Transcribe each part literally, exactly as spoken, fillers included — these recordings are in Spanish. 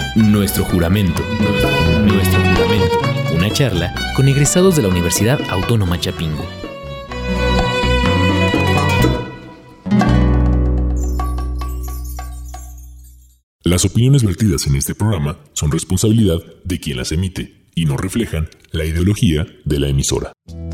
Nuestro juramento. Nuestro juramento. Una charla con egresados de la Universidad Autónoma Chapingo. Las opiniones vertidas en este programa son responsabilidad de quien las emite y no reflejan la ideología de la emisora.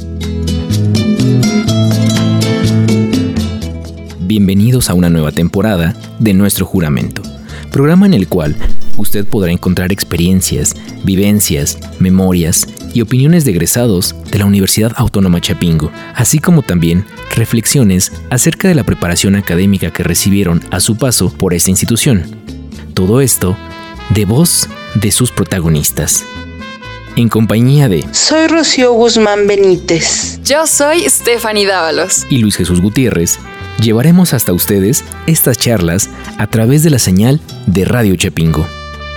Bienvenidos a una nueva temporada de Nuestro Juramento, programa en el cual usted podrá encontrar experiencias, vivencias, memorias y opiniones de egresados de la Universidad Autónoma Chapingo, así como también reflexiones acerca de la preparación académica que recibieron a su paso por esta institución. Todo esto de voz de sus protagonistas. En compañía de... Soy Rocío Guzmán Benítez. Yo soy Stephanie Dávalos. Y Luis Jesús Gutiérrez, llevaremos hasta ustedes estas charlas a través de la señal de Radio Chapingo.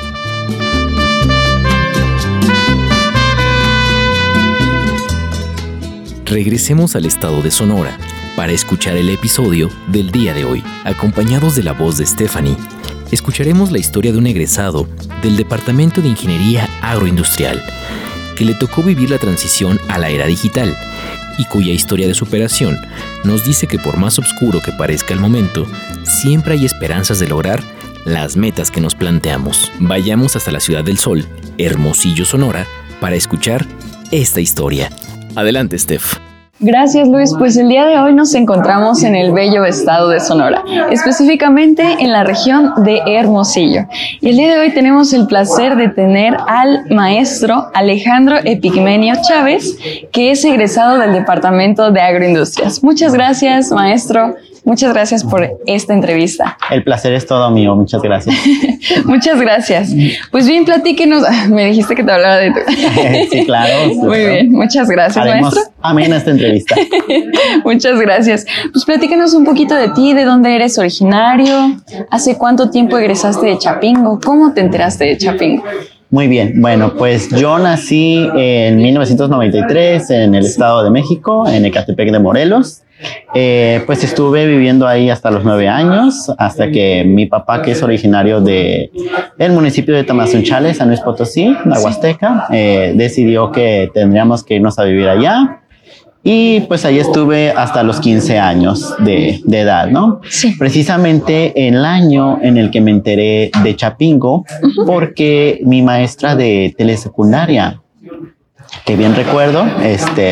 Regresemos al estado de Sonora para escuchar el episodio del día de hoy. Acompañados de la voz de Stephanie, escucharemos la historia de un egresado del Departamento de Ingeniería Agroindustrial que le tocó vivir la transición a la era digital y cuya historia de superación nos dice que por más oscuro que parezca el momento, siempre hay esperanzas de lograr las metas que nos planteamos. Vayamos hasta la Ciudad del Sol, Hermosillo, Sonora, para escuchar esta historia. Adelante, Steph. Gracias, Luis. Pues el día de hoy nos encontramos en el bello estado de Sonora, específicamente en la región de Hermosillo. Y el día de hoy tenemos el placer de tener al maestro Alejandro Epigmenio Chávez, que es egresado del Departamento de Agroindustrias. Muchas gracias, maestro. Muchas gracias por esta entrevista. El placer es todo mío, muchas gracias. Muchas gracias. Pues bien, platíquenos. Me dijiste que te hablara de tu... Sí, claro. Muy bien, muchas gracias, Haremos maestro. Amén a esta entrevista. Muchas gracias. Pues platícanos un poquito de ti, de dónde eres originario, hace cuánto tiempo egresaste de Chapingo, cómo te enteraste de Chapingo. Muy bien, bueno, pues yo nací en mil novecientos noventa y tres en el Estado de México, en Ecatepec de Morelos. Eh, pues estuve viviendo ahí hasta los nueve años, hasta que mi papá, que es originario de el municipio de Tamazunchale, San Luis Potosí, la Huasteca, eh, decidió que tendríamos que irnos a vivir allá. Y pues ahí estuve hasta los quince años de, de edad, ¿no? Sí. Precisamente en el año en el que me enteré de Chapingo, uh-huh. porque mi maestra de telesecundaria, que bien recuerdo, este,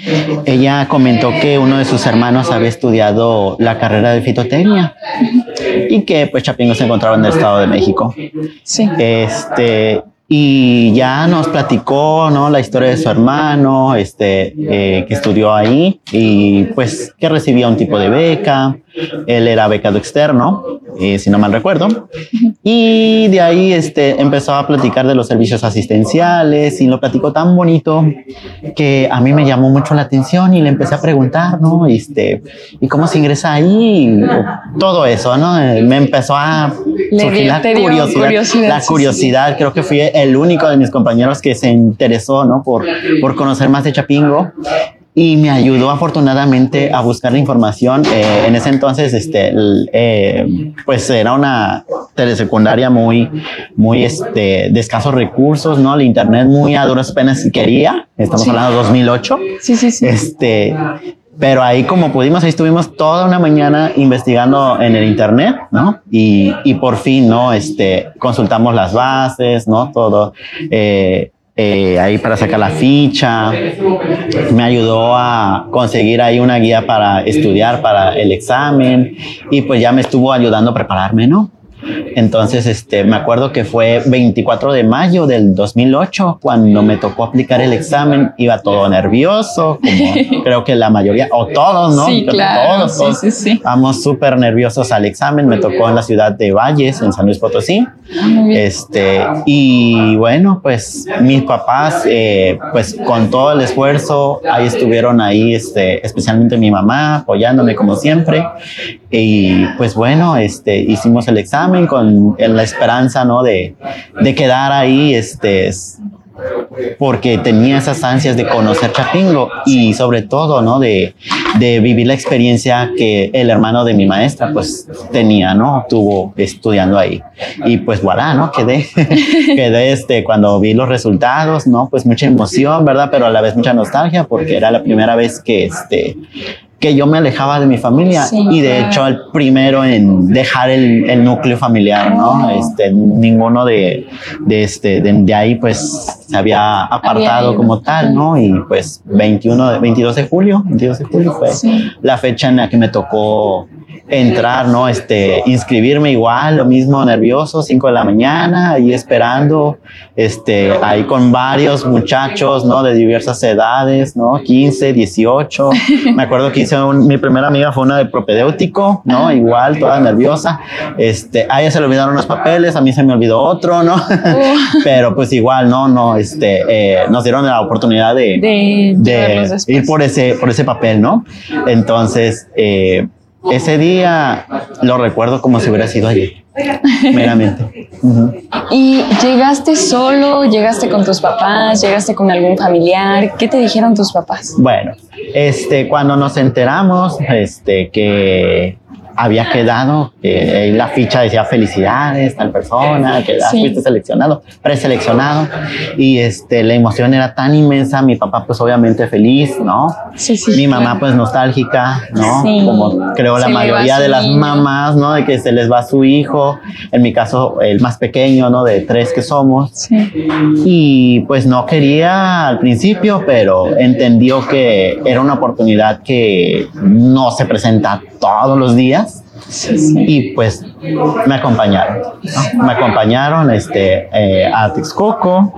ella comentó que uno de sus hermanos había estudiado la carrera de fitotecnia y que pues Chapingo se encontraba en el Estado de México. Sí. Este... Y ya nos platicó, ¿no?, la historia de su hermano, este, eh, que estudió ahí y pues que recibía un tipo de beca. Él era becado externo, eh, si no mal recuerdo. Y de ahí este, empezó a platicar de los servicios asistenciales y lo platicó tan bonito que a mí me llamó mucho la atención y le empecé a preguntar, ¿no? Este, ¿y cómo se ingresa ahí? Todo eso, ¿no? Me empezó a surgir la curiosidad, curiosidad. La curiosidad, sí, sí. Creo que fui el único de mis compañeros que se interesó, ¿no?, por, por conocer más de Chapingo. Y me ayudó afortunadamente a buscar la información. Eh, en ese entonces, este, el, eh, pues era una telesecundaria muy, muy este, de escasos recursos, ¿no? El internet muy a duras penas si quería. Estamos sí. hablando de dos mil ocho. Sí, sí, sí. Este, pero ahí como pudimos, ahí estuvimos toda una mañana investigando en el internet, ¿no? Y, y por fin, ¿no? Este, consultamos las bases, ¿no? Todo. Eh, Eh, ahí para sacar la ficha, me ayudó a conseguir ahí una guía para estudiar para el examen y pues ya me estuvo ayudando a prepararme, ¿no? Entonces, este, me acuerdo que fue veinticuatro de mayo del dos mil ocho cuando me tocó aplicar el examen. Iba todo nervioso, como creo que la mayoría, o todos, ¿no? Sí, claro. Todos, todos. Sí, sí, sí. Vamos súper nerviosos al examen. Me tocó en la ciudad de Valles, en San Luis Potosí. Este, y bueno, pues mis papás, eh, pues con todo el esfuerzo, ahí estuvieron ahí, este, especialmente mi mamá, apoyándome como siempre. Y pues bueno, este, hicimos el examen con la esperanza, ¿no?, de, de quedar ahí, este, porque tenía esas ansias de conocer Chapingo y sobre todo, ¿no?, de, de vivir la experiencia que el hermano de mi maestra pues tenía, ¿no? Tuvo estudiando ahí. Y pues voilà, ¿no? Quedé, quedé este, cuando vi los resultados, ¿no? Pues mucha emoción, ¿verdad? Pero a la vez mucha nostalgia porque era la primera vez que este... que yo me alejaba de mi familia sí, y de claro. hecho el primero en dejar el, el núcleo familiar, ¿no? Oh. Este, ninguno de, de, este, de, de ahí pues se había apartado había como tal, ¿no? Y pues veintiuno, veintidós de julio, veintidós de julio fue sí. la fecha en la que me tocó entrar, ¿no? Este, inscribirme igual, lo mismo, nervioso, cinco de la mañana, ahí esperando, este, ahí con varios muchachos, ¿no? De diversas edades, ¿no? quince, dieciocho. Me acuerdo que hice un, mi primera amiga fue una de propedéutico, ¿no? Igual, toda nerviosa. Este, a ella se le olvidaron los papeles, a mí se me olvidó otro, ¿no? Uh. Pero pues igual, ¿no? No, este, eh, nos dieron la oportunidad de, de, de ir por ese, por ese papel, ¿no? Entonces, eh, ese día lo recuerdo como si hubiera sido ayer, meramente. Uh-huh. ¿Y llegaste solo? ¿Llegaste con tus papás? ¿Llegaste con algún familiar? ¿Qué te dijeron tus papás? Bueno, este, cuando nos enteramos este, que había quedado, eh, la ficha decía felicidades, tal persona, que sí. fuiste seleccionado, preseleccionado, y este, la emoción era tan inmensa, mi papá pues obviamente feliz, ¿no? Sí, sí, mi mamá claro. pues nostálgica, ¿no? Sí. Como creo la se mayoría de las niño. mamás, ¿no? De que se les va su hijo, en mi caso el más pequeño, ¿no? De tres que somos, sí. y pues no quería al principio, pero entendió que era una oportunidad que no se presenta todos los días. Sí, sí. Y pues me acompañaron, ¿no? Me acompañaron este, eh, a Texcoco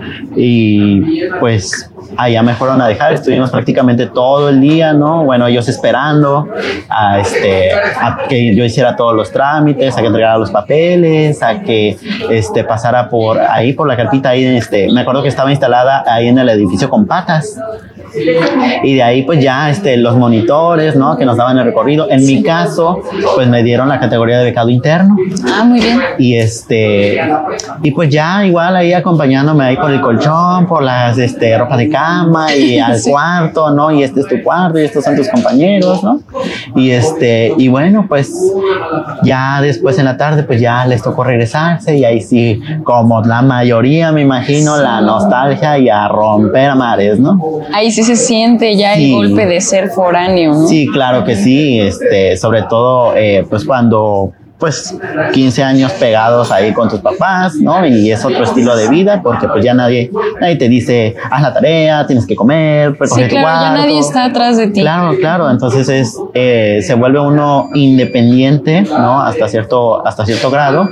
y pues allá me fueron a dejar, estuvimos prácticamente todo el día, ¿no? Bueno, ellos esperando a, este, a que yo hiciera todos los trámites, a que entregara los papeles, a que este, pasara por ahí, por la carpita ahí, este, me acuerdo que estaba instalada ahí en el edificio con patas. Y de ahí pues ya este, los monitores, ¿no? Que nos daban el recorrido. En sí. mi caso, pues me dieron la categoría de becado interno. Ah, muy bien. Y este, y pues ya igual ahí acompañándome ahí por el colchón, por las este, ropa de cama y al sí. cuarto, ¿no? Y este es tu cuarto y estos son tus compañeros, ¿no? Y este, y bueno, pues ya después en la tarde pues ya les tocó regresarse y ahí sí, como la mayoría me imagino, sí. la nostalgia y a romper a mares, ¿no? Ahí sí se siente ya sí. el golpe de ser foráneo, ¿no? Sí, claro que sí, este, sobre todo eh, pues cuando pues quince años pegados ahí con tus papás, ¿no? Y es otro estilo de vida porque pues ya nadie, nadie te dice haz la tarea, tienes que comer, recoger sí, tu claro, cuarto. Ya nadie está atrás de ti. Claro, claro, entonces es, eh, se vuelve uno independiente, ¿no? Hasta cierto, hasta cierto grado.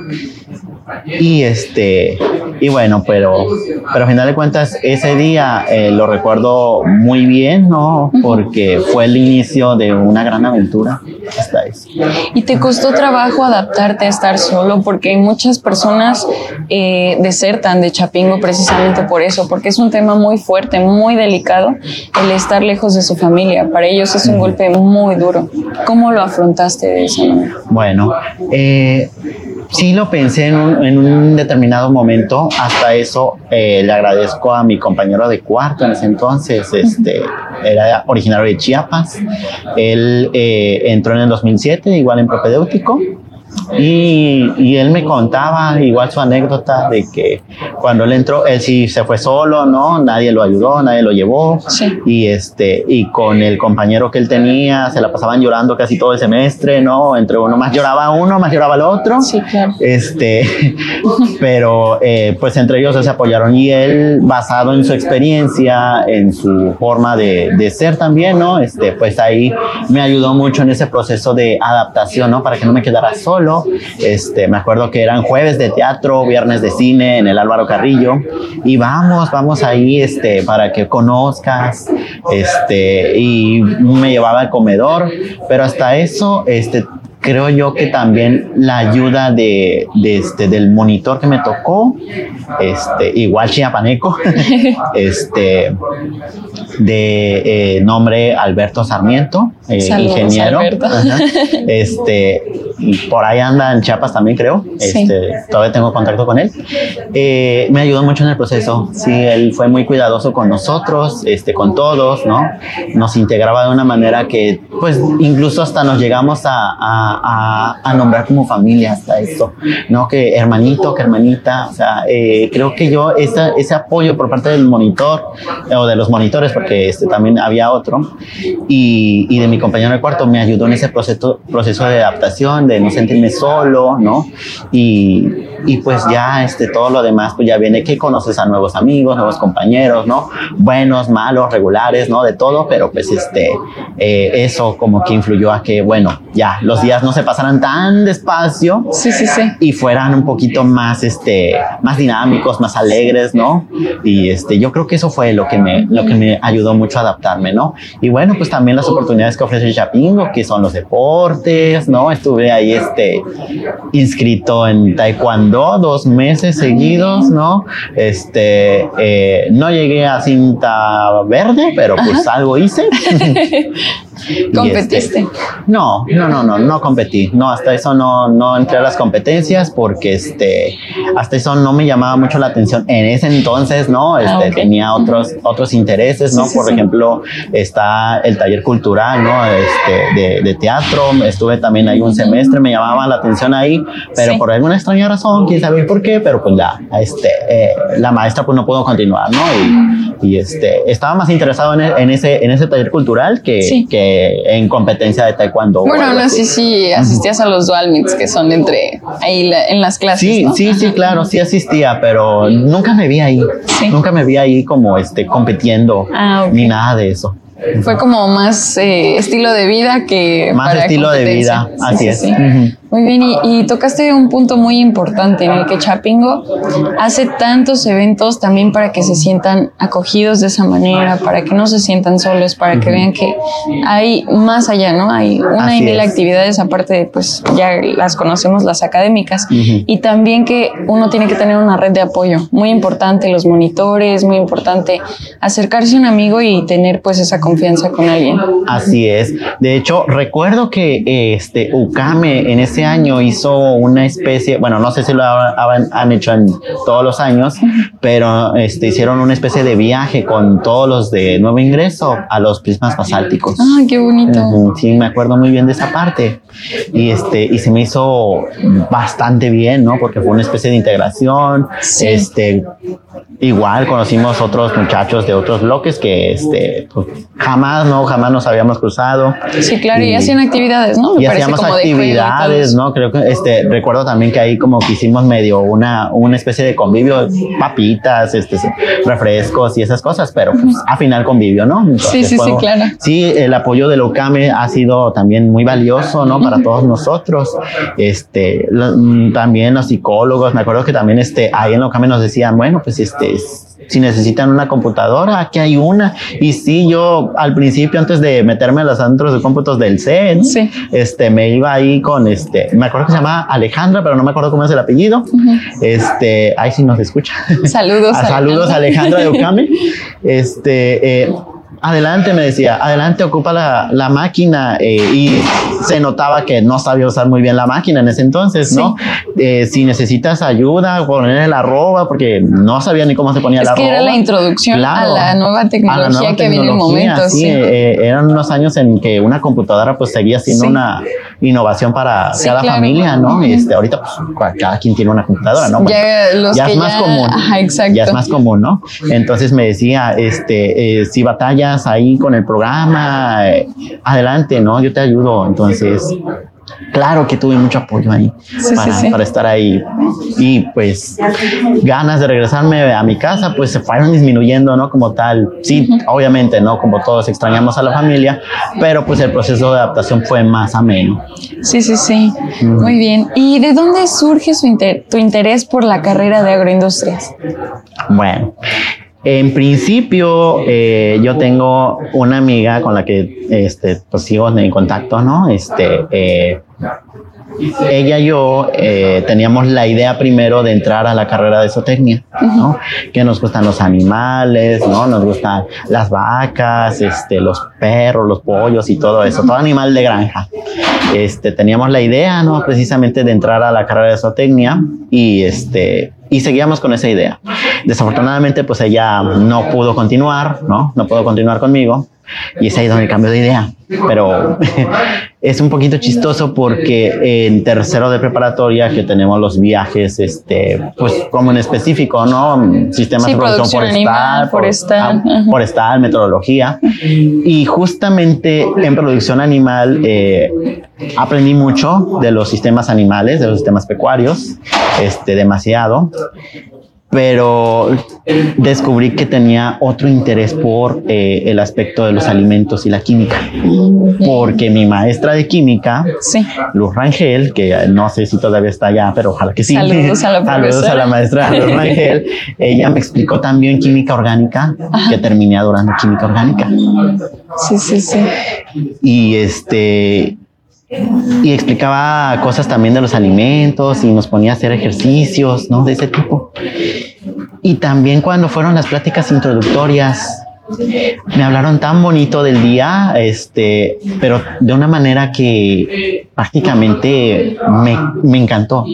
Y este y bueno, pero pero a final de cuentas ese día eh, lo recuerdo muy bien, ¿no? Porque fue el inicio de una gran aventura hasta eso. ¿Y te costó trabajo adaptarte a estar solo? Porque muchas personas eh, desertan de Chapingo precisamente por eso, porque es un tema muy fuerte, muy delicado el estar lejos de su familia. Para ellos es un golpe muy duro. ¿Cómo lo afrontaste de esa manera? Bueno, eh sí lo pensé en un, en un determinado momento. Hasta eso eh, le agradezco a mi compañero de cuarto en ese entonces. Este, era originario de Chiapas. Él eh, entró en el dos mil siete, igual en propedéutico. Y, y él me contaba igual su anécdota de que cuando él entró, él sí se fue solo, ¿no? Nadie lo ayudó, nadie lo llevó. Sí. Y, este, y con el compañero que él tenía, se la pasaban llorando casi todo el semestre, ¿no? Entre uno más lloraba uno, más lloraba el otro. Sí, claro. Este, pero eh, pues entre ellos se apoyaron y él, basado en su experiencia, en su forma de, de ser también, ¿no? Este, pues ahí me ayudó mucho en ese proceso de adaptación, ¿no? Para que no me quedara solo. Este, me acuerdo que eran jueves de teatro, viernes de cine en el Álvaro Carrillo y vamos, vamos ahí este, para que conozcas este, y me llevaba al comedor, pero hasta eso este, creo yo que también la ayuda de, de este, del monitor que me tocó, este, igual chiapaneco, este, de eh, nombre Alberto Sarmiento, eh, Saludos, ingeniero. Alberto. Ajá. Este, por ahí anda en Chiapas también, creo. Sí. Este, todavía tengo contacto con él. Eh, me ayudó mucho en el proceso. Sí, él fue muy cuidadoso con nosotros, este, con todos, ¿no? Nos integraba de una manera que, pues, incluso hasta nos llegamos a, a, a, a nombrar como familia, hasta eso, ¿no? Que hermanito, que hermanita. O sea, eh, creo que yo, esa, ese apoyo por parte del monitor, eh, o de los monitores, porque este, también había otro, y, y de mi compañero de cuarto, me ayudó en ese proceso, proceso de adaptación, de no sentirme solo, ¿no? Y, y pues ya este, todo lo demás, pues ya viene que conoces a nuevos amigos, nuevos compañeros, ¿no? Buenos, malos, regulares, ¿no? De todo, pero pues este, eh, eso como que influyó a que, bueno, ya los días no se pasaran tan despacio. Sí, sí, sí. Y fueran un poquito más, este, más dinámicos, más alegres, ¿no? Y este, yo creo que eso fue lo que me, lo que me ayudó mucho a adaptarme, ¿no? Y bueno, pues también las oportunidades que ofrece Chapingo, que son los deportes, ¿no? Estuve ahí, este, inscrito en taekwondo dos meses seguidos, ¿no? Este, eh, no llegué a cinta verde, pero pues Ajá. algo hice. ¿Competiste? Este, no, no, no, no, no competí. No, hasta eso no, no entré a las competencias porque este, hasta eso no me llamaba mucho la atención en ese entonces, ¿no? Este, ah, okay. Tenía otros, otros intereses, ¿no? Sí, sí, Por sí. ejemplo, está el taller cultural, ¿no? Este, de, de teatro. Estuve también ahí un semestre, me llamaba la atención ahí, pero sí. por alguna extraña razón, quién sabe por qué, pero pues ya, este, eh, la maestra pues no pudo continuar, ¿no? Y, y este, estaba más interesado en, en, ese, en ese taller cultural que, sí. que en competencia de taekwondo. Bueno, no sé si asistías a los dual meets que son entre ahí la, en las clases. Sí, ¿no? sí, Ajá. sí, claro, sí asistía, pero nunca me vi ahí. ¿Sí? Nunca me vi ahí como este compitiendo ah, okay. ni nada de eso. Fue como más eh, estilo de vida que más para estilo de vida, así sí, es. Sí. Uh-huh. Muy bien, y, y tocaste un punto muy importante en el que Chapingo hace tantos eventos también para que se sientan acogidos de esa manera, para que no se sientan solos, para uh-huh. que vean que hay más allá, ¿no? Hay una Así y mil es. actividades, aparte de, pues, ya las conocemos, las académicas, uh-huh. y también que uno tiene que tener una red de apoyo, muy importante los monitores, muy importante acercarse a un amigo y tener, pues, esa confianza con alguien. Así es. De hecho, recuerdo que este UCAME en ese año hizo una especie, bueno, no sé si lo han, han hecho en todos los años, pero este, hicieron una especie de viaje con todos los de nuevo ingreso a los prismas basálticos. Ah, qué bonito. Uh-huh. Sí, me acuerdo muy bien de esa parte. Y este, y se me hizo bastante bien, ¿no? Porque fue una especie de integración. Sí. Este, igual conocimos otros muchachos de otros bloques que este, pues, jamás, ¿no? Jamás nos habíamos cruzado. Sí, claro, y, y hacían actividades, ¿no? Me y hacíamos como actividades, ¿no? Creo que este, recuerdo también que ahí como que hicimos medio una, una especie de convivio, papitas, este, refrescos y esas cosas, pero pues a final convivio, ¿no? Entonces, sí, sí, fue, sí, claro. Sí, el apoyo de la UCAME ha sido también muy valioso, ¿no? Para todos nosotros. Este, lo, también los psicólogos, me acuerdo que también este, ahí en la UCAME nos decían, bueno, pues este, si necesitan una computadora, aquí hay una. Y sí, yo al principio, antes de meterme a los antros de cómputos del C E N, sí. este, me iba ahí con, este, me acuerdo que se llama Alejandra, pero no me acuerdo cómo es el apellido. Uh-huh. Este, ahí sí nos escucha. Saludos. a, saludos a Alejandra de UCAME. Este, eh, adelante, me decía, adelante, ocupa la, la máquina, eh, y se notaba que no sabía usar muy bien la máquina en ese entonces, sí. ¿no? Eh, si necesitas ayuda, poner el arroba, porque no sabía ni cómo se ponía es el arroba. Es que era la introducción claro, a la nueva tecnología la nueva que viene en el momento. Sí, sí. Eh, eran unos años en que una computadora pues seguía siendo sí. una innovación para sí, cada claro. familia, ¿no? Uh-huh. Este, ahorita pues cada quien tiene una computadora, ¿no? Bueno, ya los ya que es más ya... común. Ajá, exacto. Ya es más común, ¿no? Entonces me decía, este, eh, si batallas ahí con el programa, eh, adelante, ¿no? Yo te ayudo. Entonces, claro que tuve mucho apoyo ahí sí, para, sí, sí. para estar ahí. Y pues ganas de regresarme a mi casa, pues se fueron disminuyendo, ¿no? Como tal. Sí, uh-huh. obviamente, ¿no? Como todos extrañamos a la familia, pero pues el proceso de adaptación fue más ameno. Sí, sí, sí. Uh-huh. Muy bien. ¿Y de dónde surge su inter- tu interés por la carrera de agroindustrias? Bueno, En principio, eh, yo tengo una amiga con la que este, pues sigo en contacto, ¿no? Este, eh, ella y yo eh, teníamos la idea primero de entrar a la carrera de zootecnia, ¿no? Que nos gustan los animales, ¿no? Nos gustan las vacas, este, los perros, los pollos y todo eso, todo animal de granja. Este, teníamos la idea, ¿no? Precisamente de entrar a la carrera de zootecnia y este... y seguíamos con esa idea. Desafortunadamente, pues ella no pudo continuar, ¿no? No pudo continuar conmigo. Y es ahí donde cambió de idea. Pero es un poquito chistoso porque en tercero de preparatoria que tenemos los viajes, este, pues como en específico, ¿no? Sistemas sí, de producción, producción forestal, animal, forestal, por, forestal, meteorología. Y justamente en producción animal eh, aprendí mucho de los sistemas animales, de los sistemas pecuarios, este, demasiado. Pero descubrí que tenía otro interés por eh, el aspecto de los alimentos y la química. Porque mi maestra de química, sí. Luz Rangel, que no sé si todavía está allá, pero ojalá que sí. Saludos a la profesora. Saludos a la maestra Luz Rangel. Ella me explicó también química orgánica, ajá, que terminé adorando química orgánica. Sí, sí, sí. Y este... y explicaba cosas también de los alimentos y nos ponía a hacer ejercicios, ¿no? De ese tipo. Y también cuando fueron las pláticas introductorias, me hablaron tan bonito del día, este, pero de una manera que prácticamente me, me encantó.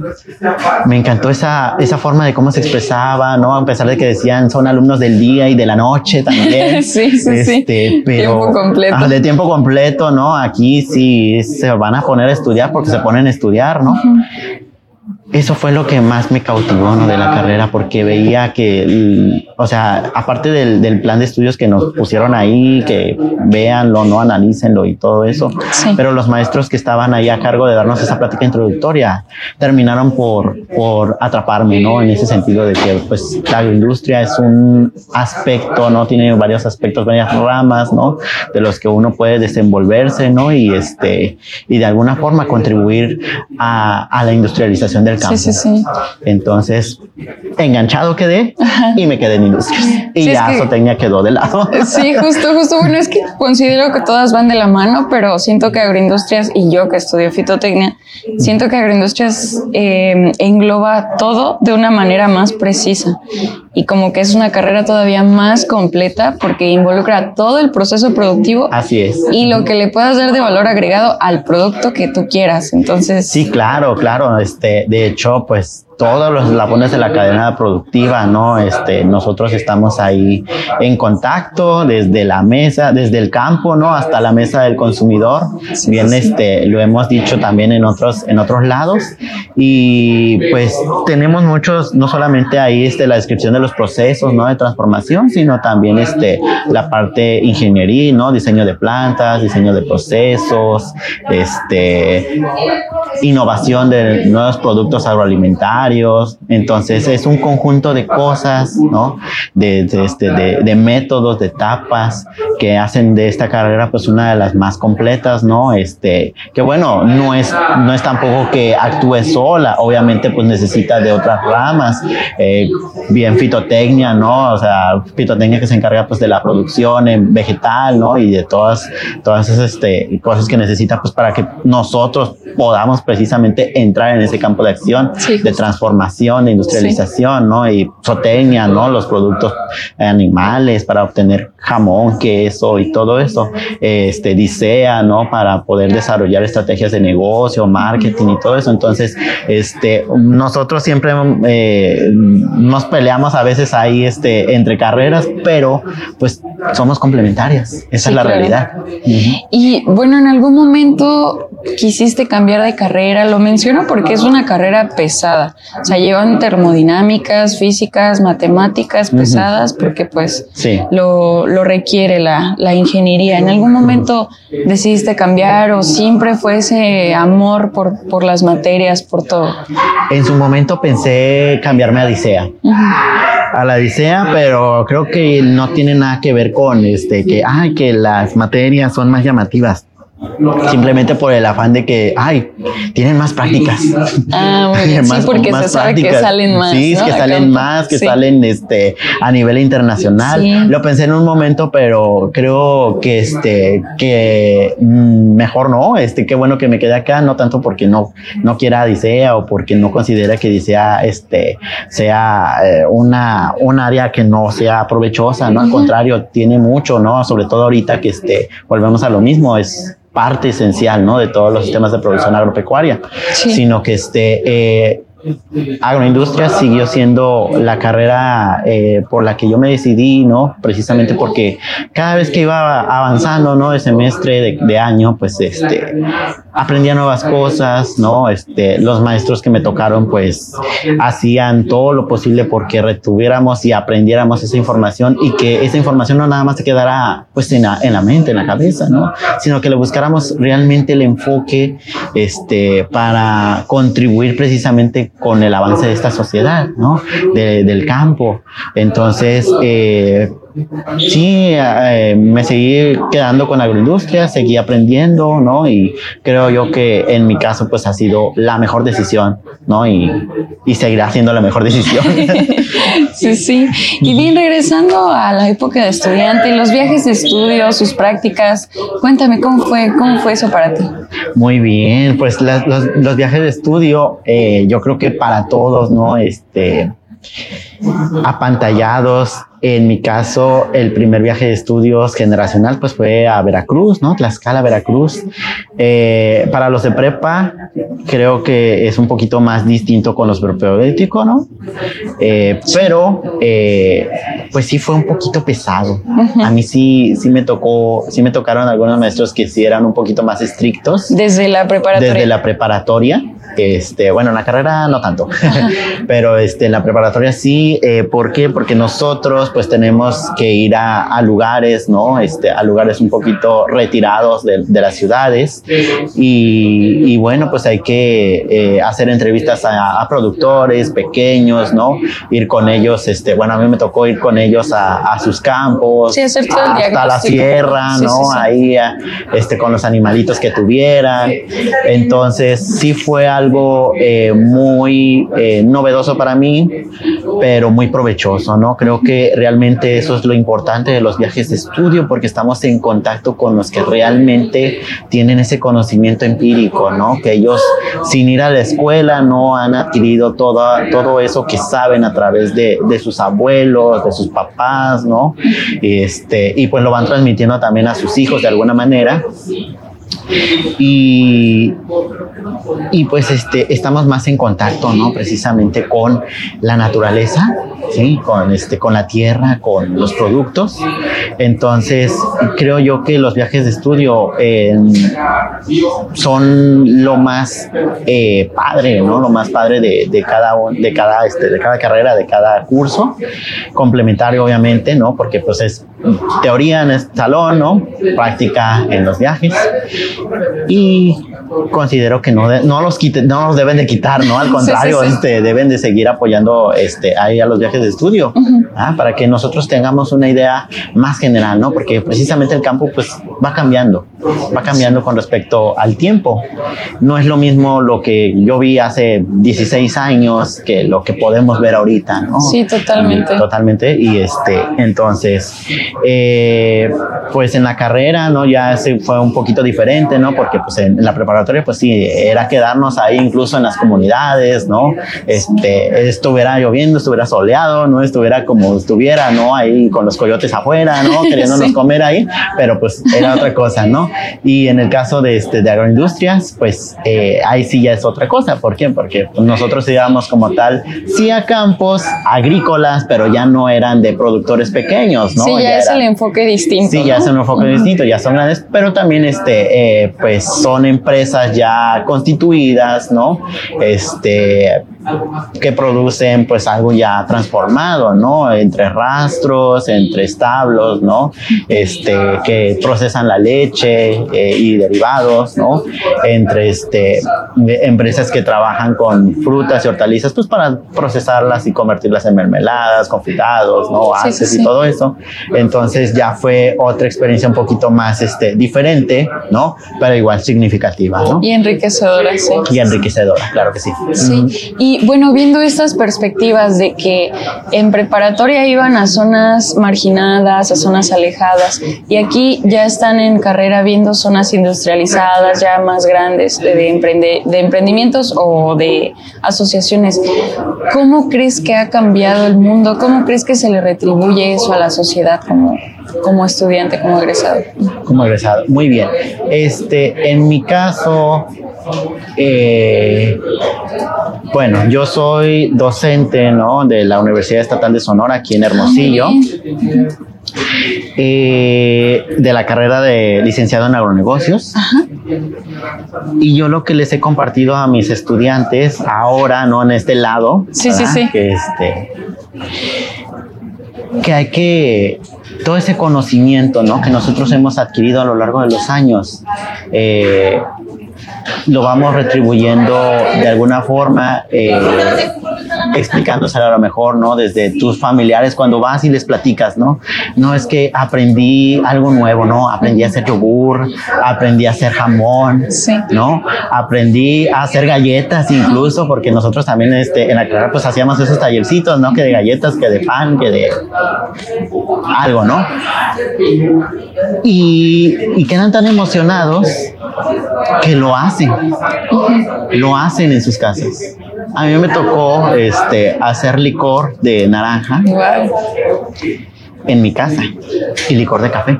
Me encantó esa, esa forma de cómo se expresaba, ¿no? A pesar de que decían son alumnos del día y de la noche también. sí, sí, este, sí. Pero, tiempo completo. Ah, de tiempo completo, ¿no? Aquí sí se van a poner a estudiar porque se ponen a estudiar, ¿no? Uh-huh. Eso fue lo que más me cautivó, ¿no? De la carrera, porque veía que, o sea, aparte del, del plan de estudios que nos pusieron ahí, que véanlo, no analícenlo y todo eso, sí. Pero los maestros que estaban ahí a cargo de darnos esa plática introductoria terminaron por, por atraparme, ¿no? En ese sentido de que, pues, la agroindustria es un aspecto, ¿no? Tiene varios aspectos, varias ramas, ¿no? De los que uno puede desenvolverse, ¿no? Y, este, y de alguna forma contribuir a, a la industrialización del campo. Sí, sí, sí. Entonces, enganchado quedé, ajá, y me quedé en industrias. Y sí, ya zootecnia que... quedó de lado. Sí, justo, justo. Bueno, es que considero que todas van de la mano, pero siento que agroindustrias, y yo que estudio fitotecnia, siento que agroindustrias eh, engloba todo de una manera más precisa. Y como que es una carrera todavía más completa porque involucra todo el proceso productivo. Así es. Y lo que le puedas dar de valor agregado al producto que tú quieras. Entonces... Sí, claro, claro. Este, de hecho, pues todos los eslabones de la cadena productiva, ¿no? Este, nosotros estamos ahí en contacto desde la mesa, desde el campo, ¿no? Hasta la mesa del consumidor. Sí, Bien, sí. este, lo hemos dicho también en otros, en otros lados. Y pues tenemos muchos, no solamente ahí este, la descripción de los procesos, ¿no? De transformación, sino también este, la parte ingeniería, ¿no? Diseño de plantas, diseño de procesos, este, innovación de nuevos productos agroalimentarios. Entonces es un conjunto de cosas, ¿no? De, de, este, de, de métodos, de etapas que hacen de esta carrera pues una de las más completas, ¿no? Este, que bueno, no es, no es tampoco que actúe sola, obviamente pues necesita de otras ramas, eh, bien fitotecnia, ¿no? O sea, fitotecnia que se encarga pues de la producción en vegetal, ¿no? Y de todas, todas esas este, cosas que necesita pues para que nosotros podamos precisamente entrar en ese campo de acción, sí, de transformación, de industrialización, sí, ¿no? Y zootecnia, ¿no? Los productos animales para obtener jamón, queso y todo eso. Este, DISEA, ¿no? Para poder desarrollar estrategias de negocio, marketing y todo eso. Entonces, este, nosotros siempre eh, nos peleamos a veces ahí este, entre carreras, pero pues somos complementarias. Esa sí, es la claro. realidad. Uh-huh. Y bueno, en algún momento quisiste cambiar de carrera. Lo menciono porque es una carrera pesada. O sea, llevan termodinámicas, físicas, matemáticas pesadas, uh-huh, porque pues sí. lo, lo requiere la, la ingeniería. ¿En algún momento decidiste cambiar o siempre fue ese amor por, por las materias, por todo? En su momento pensé cambiarme a DISEA. Uh-huh. A la DISEA, pero creo que no tiene nada que ver con este, que, ay, que las materias son más llamativas. simplemente por el afán de que, ay, tienen más prácticas. Ah, muy bien. más, sí, porque más se sabe prácticas. que salen más. Sí, es ¿no? que Acá salen más, que sí. salen este, a nivel internacional. Sí. Lo pensé en un momento, pero creo que, este, que mmm, mejor no. Este, qué bueno que me quedé acá, no tanto porque no, no quiera Dicea o porque no considera que Dicea este, sea eh, una, un área que no sea provechosa, ¿no? Al contrario, tiene mucho, ¿no? Sobre todo ahorita que este, volvemos a lo mismo, es parte esencial, ¿no? De todos los sistemas de producción agropecuaria, sí. Sino que este, eh, agroindustria siguió siendo la carrera eh, por la que yo me decidí, ¿no? Precisamente porque cada vez que iba avanzando, ¿no? De semestre, de, de año, pues este, aprendía nuevas cosas, ¿no? Este, los maestros que me tocaron, pues hacían todo lo posible porque retuviéramos y aprendiéramos esa información y que esa información no nada más se quedara, pues, en la, en la mente, en la cabeza, ¿no? Sino que le buscáramos realmente el enfoque, este, para contribuir precisamente con el avance de esta sociedad, ¿no? De, del campo. Entonces, eh, sí, eh, me seguí quedando con agroindustria, seguí aprendiendo, ¿no? Y creo yo que en mi caso, pues ha sido la mejor decisión, ¿no? Y, y seguirá siendo la mejor decisión. Sí, sí. Y bien, regresando a la época de estudiante, los viajes de estudio, sus prácticas, cuéntame, ¿cómo fue, cómo fue eso para ti? Muy bien, pues las, los, los viajes de estudio, eh, yo creo que para todos, ¿no? Este, apantallados. En mi caso, el primer viaje de estudios generacional pues fue a Veracruz, ¿no? Tlaxcala, Veracruz. Eh, para los de prepa, creo que es un poquito más distinto con los propedéuticos, ¿no? Eh, pero, eh, pues sí fue un poquito pesado. A mí sí, sí me tocó, sí me tocaron algunos maestros que sí eran un poquito más estrictos. Desde la preparatoria. Desde la preparatoria. Este, bueno, en la carrera no tanto, pero este, en la preparatoria sí. Eh, ¿Por qué? Porque nosotros pues tenemos que ir a, a lugares, ¿no? Este, a lugares un poquito retirados de, de las ciudades y, y bueno, pues hay que eh, hacer entrevistas a, a productores pequeños, ¿no? Ir con ellos, este, bueno, a mí me tocó ir con ellos a, a sus campos, sí, hacer todo el hasta la sierra, sí, ¿no? Sí, sí. Ahí, este, con los animalitos que tuvieran. Entonces, sí fue algo eh, muy eh, novedoso para mí, pero muy provechoso, ¿no? Creo que realmente eso es lo importante de los viajes de estudio, porque estamos en contacto con los que realmente tienen ese conocimiento empírico, ¿no? Que ellos, sin ir a la escuela, no han adquirido todo, todo eso que saben a través de, de sus abuelos, de sus papás, ¿no? Este, y pues lo van transmitiendo también a sus hijos de alguna manera. Y, y pues este, estamos más en contacto, ¿no? Precisamente con la naturaleza, ¿sí? Con, este, con la tierra, con los productos. Entonces, creo yo que los viajes de estudio eh, son lo más eh, padre, ¿no? Lo más padre de, de, cada, de, cada, este, de cada carrera, de cada curso. Complementario, obviamente, ¿no? Porque pues es teoría en el salón, ¿no? Práctica en los viajes. Y considero que no, de, no los quite, no los deben de quitar, ¿no? Al contrario, sí, sí, sí. Este, deben de seguir apoyando este, ahí a los viajes de estudio, uh-huh. ¿ah? Para que nosotros tengamos una idea más general, ¿no? Porque precisamente el campo pues va cambiando, va cambiando con respecto al tiempo. No es lo mismo lo que yo vi hace dieciséis años que lo que podemos ver ahorita, ¿no? Sí, totalmente. Y, totalmente. Y este, entonces, eh, pues en la carrera, ¿no? Ya se fue un poquito diferente, ¿no? Porque pues en la preparatoria, pues sí, era quedarnos ahí incluso en las comunidades, ¿no? Este, estuviera lloviendo, estuviera soleado, ¿no? Estuviera como estuviera, ¿no? Ahí con los coyotes afuera, ¿no? Queriéndonos sí. comer ahí, pero pues era otra cosa, ¿no? Y en el caso de, este, de agroindustrias, pues eh, ahí sí ya es otra cosa. ¿Por qué? Porque pues, nosotros íbamos como tal, sí a campos agrícolas, pero ya no eran de productores pequeños, ¿no? Sí, ya, ya es eran, el enfoque distinto. Sí, ¿no? ya es un enfoque uh-huh. distinto, ya son grandes, pero también este, eh, pues son empresas ya constituidas, ¿no? Este, que producen pues algo ya transformado, ¿no? Entre rastros, entre establos, ¿no? Este, que procesan la leche eh, y derivados, ¿no? Entre este, empresas que trabajan con frutas y hortalizas, pues para procesarlas y convertirlas en mermeladas, confitados, ¿no? Arces sí, sí, sí. y todo eso. Entonces ya fue otra experiencia un poquito más este, diferente, ¿no? Pero igual significativa, ¿no? Y enriquecedora, sí. Y enriquecedora, claro que sí. Sí, mm. y bueno, viendo estas perspectivas de que en preparatoria iban a zonas marginadas, a zonas alejadas, y aquí ya están en carrera viendo zonas industrializadas, ya más grandes, de, de, emprende, de emprendimientos o de asociaciones, ¿cómo crees que ha cambiado el mundo? ¿Cómo crees que se le retribuye eso a la sociedad como, como estudiante, como egresado? Como egresado, muy bien. Este, en mi caso, eh, bueno, yo soy docente, ¿no? de la Universidad Estatal de Sonora, aquí en Hermosillo, eh, de la carrera de licenciado en agronegocios. Ajá. Y yo lo que les he compartido a mis estudiantes ahora, ¿no? En este lado, sí, sí, sí. Que, este, que hay que... todo ese conocimiento, ¿no? que nosotros hemos adquirido a lo largo de los años, eh, lo vamos retribuyendo de alguna forma, eh, explicándoselo a lo mejor, ¿no? Desde tus familiares, cuando vas y les platicas, ¿no? No es que aprendí algo nuevo, ¿no? Aprendí a hacer yogur, aprendí a hacer jamón, sí. ¿no? Aprendí a hacer galletas incluso, porque nosotros también este, en la carrera pues hacíamos esos tallercitos, ¿no? Que de galletas, que de pan, que de algo, ¿no? Y, y quedan tan emocionados que lo hacen, lo hacen en sus casas. A mí me tocó este, hacer licor de naranja wow. en mi casa y licor de café.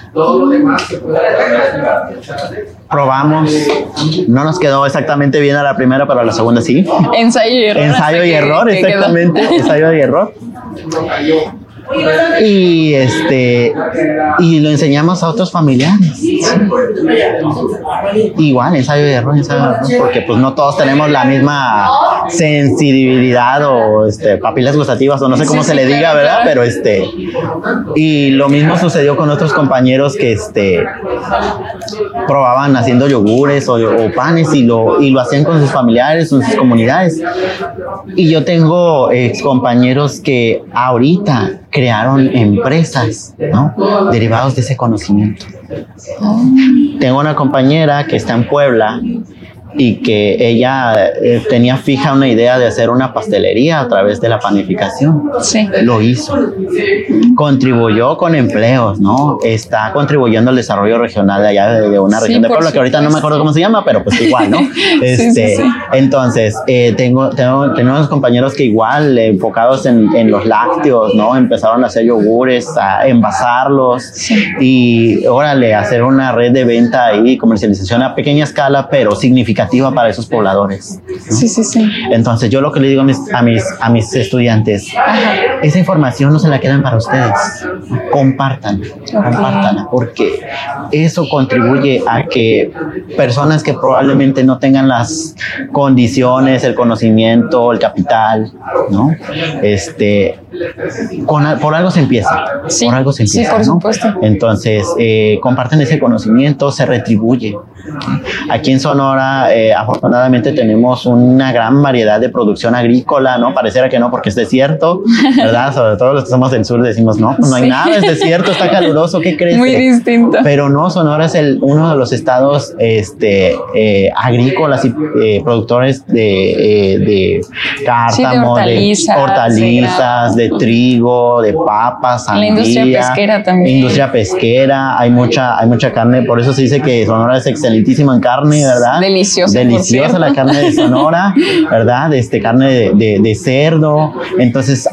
Probamos, no nos quedó exactamente bien a la primera, pero a la segunda sí. Ensayo y error. Ensayo y error, exactamente. Ensayo y error. Y este y lo enseñamos a otros familiares. Igual, ensayo y error, ensayo y error, porque pues no todos tenemos la misma sensibilidad o este, papilas gustativas o no sé cómo se le diga, ¿verdad? Pero este y lo mismo sucedió con otros compañeros que este probaban haciendo yogures o, o panes y lo, y lo hacían con sus familiares, con sus comunidades. Y yo tengo ex compañeros que ahorita crearon empresas, ¿no? Derivados de ese conocimiento. Oh. Tengo una compañera que está en Puebla y que ella eh, tenía fija una idea de hacer una pastelería a través de la panificación. Sí. Lo hizo. Contribuyó con empleos, ¿no? Está contribuyendo al desarrollo regional de allá de, de una sí, región de Puebla, que ahorita no me acuerdo cómo se llama, pero pues igual, ¿no? Este, sí, sí, sí. Entonces, eh, tengo, tengo, tengo unos compañeros que igual, eh, enfocados en, en los lácteos, ¿no? Empezaron a hacer yogures, a envasarlos sí. y, órale, hacer una red de venta y comercialización a pequeña escala, pero significativa para esos pobladores, ¿no? Sí, sí, sí. Entonces yo lo que le digo a mis, a mis, a mis estudiantes, ajá. esa información no se la quedan para ustedes, compartan, okay. compartan, porque eso contribuye a que personas que probablemente no tengan las condiciones, el conocimiento, el capital, ¿no? Este, con, por algo se empieza, sí. por algo se empieza, sí, por ¿no? supuesto. Entonces eh, comparten ese conocimiento, se retribuye. Aquí en Sonora Eh, afortunadamente tenemos una gran variedad de producción agrícola, ¿no? Pareciera que no, porque es desierto, ¿verdad? Sobre todo los que somos del sur decimos, no, pues no hay sí. nada, es desierto, está caluroso, ¿qué crees? Muy distinto. Pero no, Sonora es el, uno de los estados este, eh, agrícolas y eh, productores de, eh, de cártamo, sí, de hortalizas, de, hortalizas de, de trigo, de papas, sandía. La industria pesquera también. Industria pesquera, hay mucha, hay mucha carne, por eso se dice que Sonora es excelentísimo en carne, ¿verdad? Delicioso. Deliciosa la carne de Sonora, ¿verdad? Este, carne de, de, de cerdo. Entonces, hay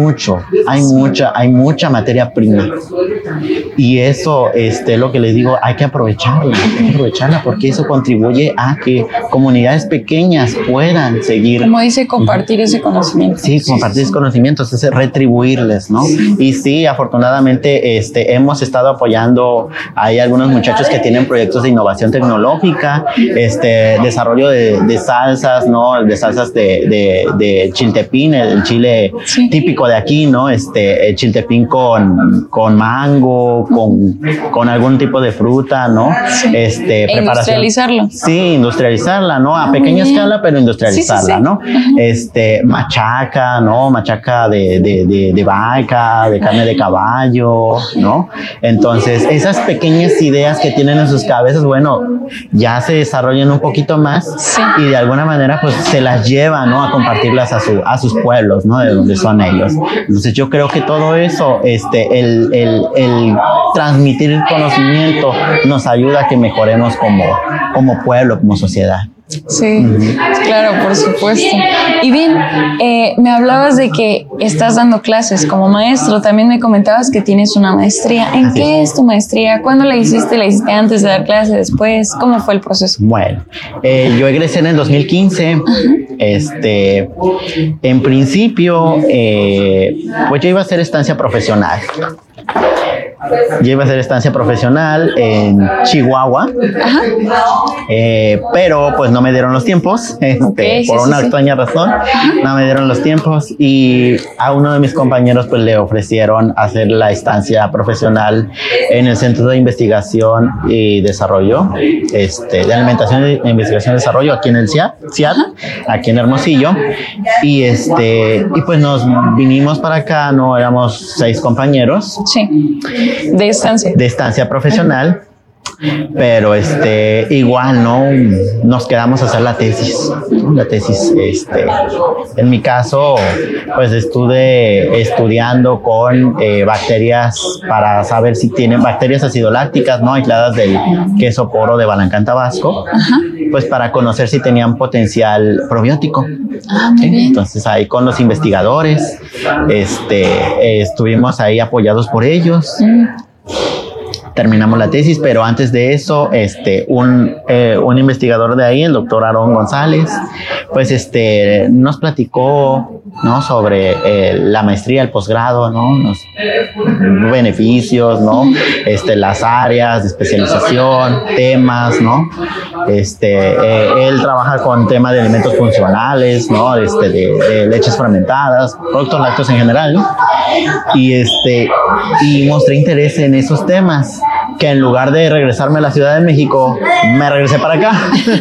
mucho, hay mucha, hay mucha materia prima. Y eso, este, lo que les digo, hay que aprovecharla, hay que aprovecharla porque eso contribuye a que comunidades pequeñas puedan seguir. Como dice, compartir ese conocimiento. Sí, compartir ese conocimiento, es retribuirles, ¿no? Y sí, afortunadamente, este, hemos estado apoyando, hay algunos muchachos que tienen proyectos de innovación tecnológica, este, desarrollo de, de salsas, ¿no? De salsas de, de, de chiltepín, el chile sí. típico de aquí, ¿no? Este, el chiltepín con, con mango, con, con algún tipo de fruta, ¿no? Sí. Este, e industrializarlo. Sí, industrializarla, ¿no? A pequeña escala, pero industrializarla, sí, sí, sí. ¿no? Uh-huh. Este, machaca, ¿no? Machaca de, de, de, de vaca, de carne de caballo, ¿no? Entonces, esas pequeñas ideas que tienen en sus cabezas, bueno, ya se desarrollan un poquito más sí. y de alguna manera, pues, se las lleva, ¿no? A compartirlas a, su, a sus pueblos, ¿no? De donde son ellos. Entonces, yo creo que todo eso, este, el, el, el transmitir el conocimiento nos ayuda a que mejoremos como, como pueblo, como sociedad. Sí, uh-huh. claro, por supuesto. Y bien, eh, me hablabas de que estás dando clases como maestro, también me comentabas que tienes una maestría. ¿En Así qué es. es tu maestría? ¿Cuándo la hiciste? ¿La hiciste antes de dar clases, después? ¿Cómo fue el proceso? Bueno, eh, yo egresé en el dos mil quince. Uh-huh. Este, en principio, eh, pues yo iba a hacer estancia profesional. Yo iba a hacer estancia profesional en Chihuahua, eh, pero pues no me dieron los tiempos, este, okay, por sí, una sí, extraña sí. razón, no me dieron los tiempos y a uno de mis compañeros pues le ofrecieron hacer la estancia profesional en el Centro de Investigación y Desarrollo, este, de Alimentación e Investigación y Desarrollo aquí en el C I A T, C I A T aquí en Hermosillo, y este, y pues nos vinimos para acá, no éramos seis compañeros. Sí. De estancia. De estancia profesional, pero este, igual, ¿no? Nos quedamos a hacer la tesis, ¿no? La tesis, este, en mi caso, pues estuve estudiando con eh, bacterias para saber si tienen bacterias acidolácticas, ¿no? Aisladas del queso poro de Balancán, Tabasco, Ajá. pues para conocer si tenían potencial probiótico. Ah, muy ¿sí? bien. Entonces ahí con los investigadores, este, eh, estuvimos ahí apoyados por ellos. Mm. Terminamos la tesis, pero antes de eso, este, un, eh, un investigador de ahí, el doctor Aarón González, pues este, nos platicó, ¿no? sobre eh, la maestría, el posgrado, ¿no? Los beneficios, ¿no? Este, las áreas de especialización, temas, ¿no? Este, eh, él trabaja con temas de alimentos funcionales, ¿no? Este, de, de leches fermentadas, productos lácteos en general, ¿no? Y este, y mostré interés en esos temas, que en lugar de regresarme a la Ciudad de México, me regresé para acá.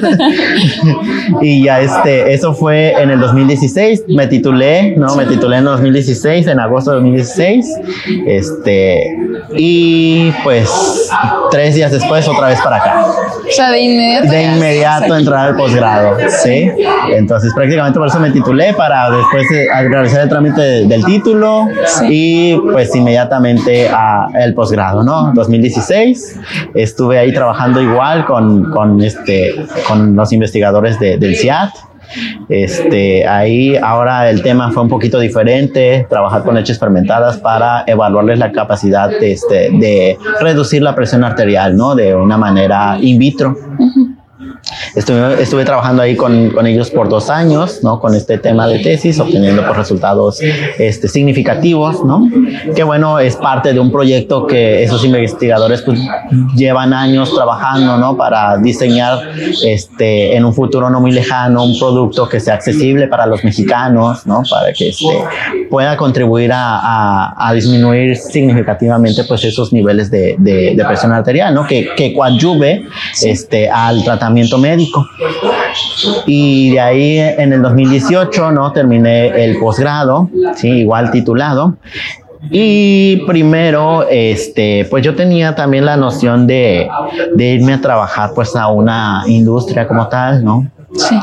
Y ya este, eso fue en el dos mil dieciséis, me titulé, ¿no? Me titulé en el dos mil dieciséis, en agosto de dos mil dieciséis, este, y pues tres días después otra vez para acá. O sea, de inmediato. De inmediato entrar al posgrado, ¿sí? Entonces prácticamente por eso me titulé, para después eh, realizar el trámite de, del título, sí. y pues inmediatamente a el posgrado, ¿no? dos mil dieciséis, estuve ahí trabajando igual con, con, este, con los investigadores de, del C I A T. Este, ahí ahora el tema fue un poquito diferente, trabajar con leches fermentadas para evaluarles la capacidad de, este, de reducir la presión arterial, ¿no? De una manera in vitro. Uh-huh. Estuve, estuve trabajando ahí con, con ellos por dos años, ¿no? Con este tema de tesis, obteniendo pues, resultados este, significativos, ¿no? Que bueno, es parte de un proyecto que esos investigadores pues, llevan años trabajando, ¿no? Para diseñar este, en un futuro no muy lejano un producto que sea accesible para los mexicanos, ¿no? Para que este, pueda contribuir a, a, a disminuir significativamente pues, esos niveles de, de, de presión arterial, ¿no? Que, que coadyuve este, al tratamiento médico. Y de ahí en el dos mil dieciocho, ¿no? Terminé el posgrado, ¿sí? Igual titulado. Y primero, este, pues yo tenía también la noción de, de irme a trabajar pues a una industria como tal, ¿no? Sí.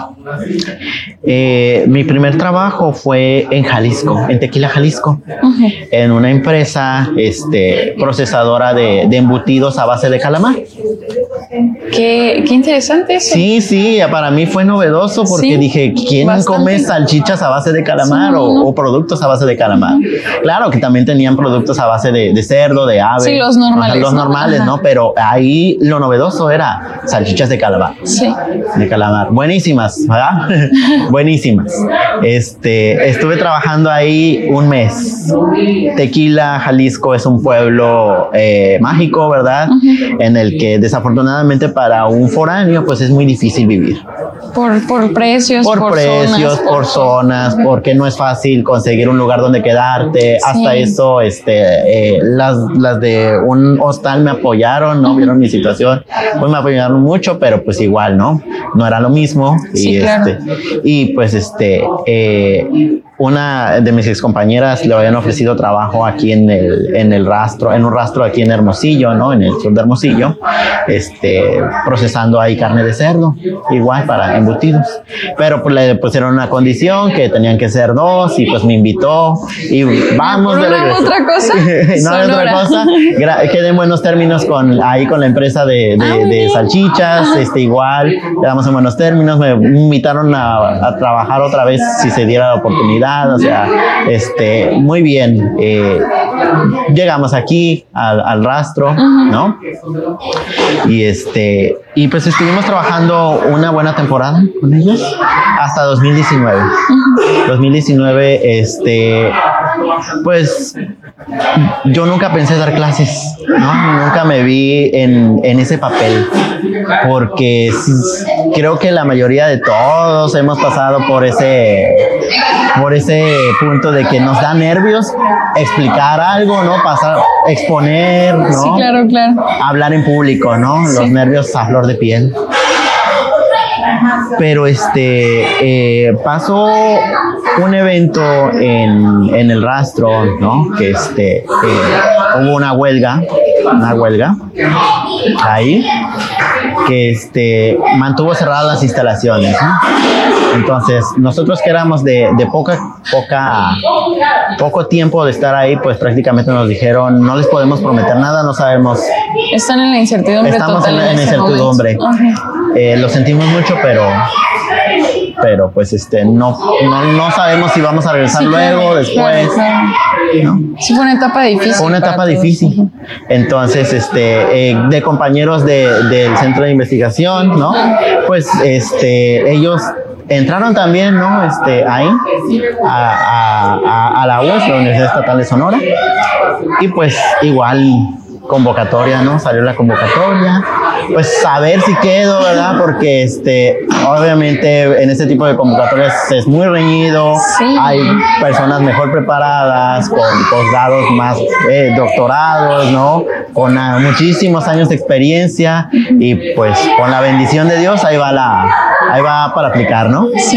Eh, mi primer trabajo fue en Jalisco, en Tequila, Jalisco, uh-huh. en una empresa este, procesadora de, de embutidos a base de calamar. Qué, qué interesante eso. Sí, sí, para mí fue novedoso porque sí, dije, ¿quién bastante. come salchichas a base de calamar sí, o, no. o productos a base de calamar? Claro que también tenían productos a base de, de cerdo, de ave. Sí, los normales. Los ¿no? normales, ¿no? Pero ahí lo novedoso era salchichas de calamar. Sí. De calamar. Buenísimas, ¿verdad? Buenísimas. Este, estuve trabajando ahí un mes. Tequila, Jalisco es un pueblo eh, mágico, ¿verdad? Uh-huh. En el que desafortunadamente para un foráneo pues es muy difícil vivir. Por, por precios, por, por precios, zonas, por zonas, uh-huh. porque no es fácil conseguir un lugar donde quedarte. Sí. Hasta eso, este, eh, las, las de un hostal me apoyaron, ¿no? Uh-huh. Vieron mi situación, pues me apoyaron mucho, pero pues igual, ¿no? No era lo mismo. Sí, y, claro. este, y pues este, eh, una de mis excompañeras le habían ofrecido trabajo aquí en el, en el rastro, en un rastro aquí en Hermosillo, ¿no? En el sur de Hermosillo, este, procesando ahí carne de cerdo, igual para embutidos. Pero pues le pusieron una condición que tenían que ser dos y pues me invitó y vamos de regreso. ¿Otra cosa? No hay otra cosa. Gra- quedé en buenos términos con, ahí con la empresa de, de, ah, de salchichas, este, igual, quedamos en buenos términos, me invitaron a, a trabajar otra vez si se diera la oportunidad. O sea, este, muy bien. Eh, llegamos aquí al, al rastro, ¿no? Y este, y pues estuvimos trabajando una buena temporada con ellos hasta dos mil diecinueve. dos mil diecinueve, este, pues yo nunca pensé dar clases, ¿no? Nunca me vi en, en ese papel, porque creo que la mayoría de todos hemos pasado por ese, por ese punto de que nos da nervios explicar algo, ¿no? Pasar, exponer, ¿no? Sí, claro, claro. Hablar en público, ¿no? Sí. Los nervios a flor de piel. Pero este eh, pasó un evento en, en el rastro, ¿no? Que este eh, hubo una huelga, una huelga ahí que este mantuvo cerradas las instalaciones, ¿no? Entonces nosotros que éramos de, de poca poca poco tiempo de estar ahí, pues prácticamente nos dijeron no les podemos prometer nada, no sabemos. Están en la incertidumbre. Estamos total en la, en la incertidumbre. Uh-huh. Eh, lo sentimos mucho, pero pero pues este no no, no sabemos si vamos a regresar sí, luego, claro, después. Claro, claro. ¿No? Sí, fue una etapa difícil. Fue una etapa difícil. Todos. Entonces, este, eh, de compañeros de, del centro de investigación, ¿no? Pues este, ellos entraron también, ¿no? Este, ahí, a, a, a, a la U E S, la Universidad Estatal de Sonora, y pues igual convocatoria, ¿no? Salió la convocatoria, pues a ver si quedo, ¿verdad? Porque este, obviamente en este tipo de convocatorias es muy reñido, sí. Hay personas mejor preparadas, con posgrados más, eh, doctorados, ¿no? Con uh, muchísimos años de experiencia y pues con la bendición de Dios ahí va la, ahí va para aplicar, ¿no? Sí.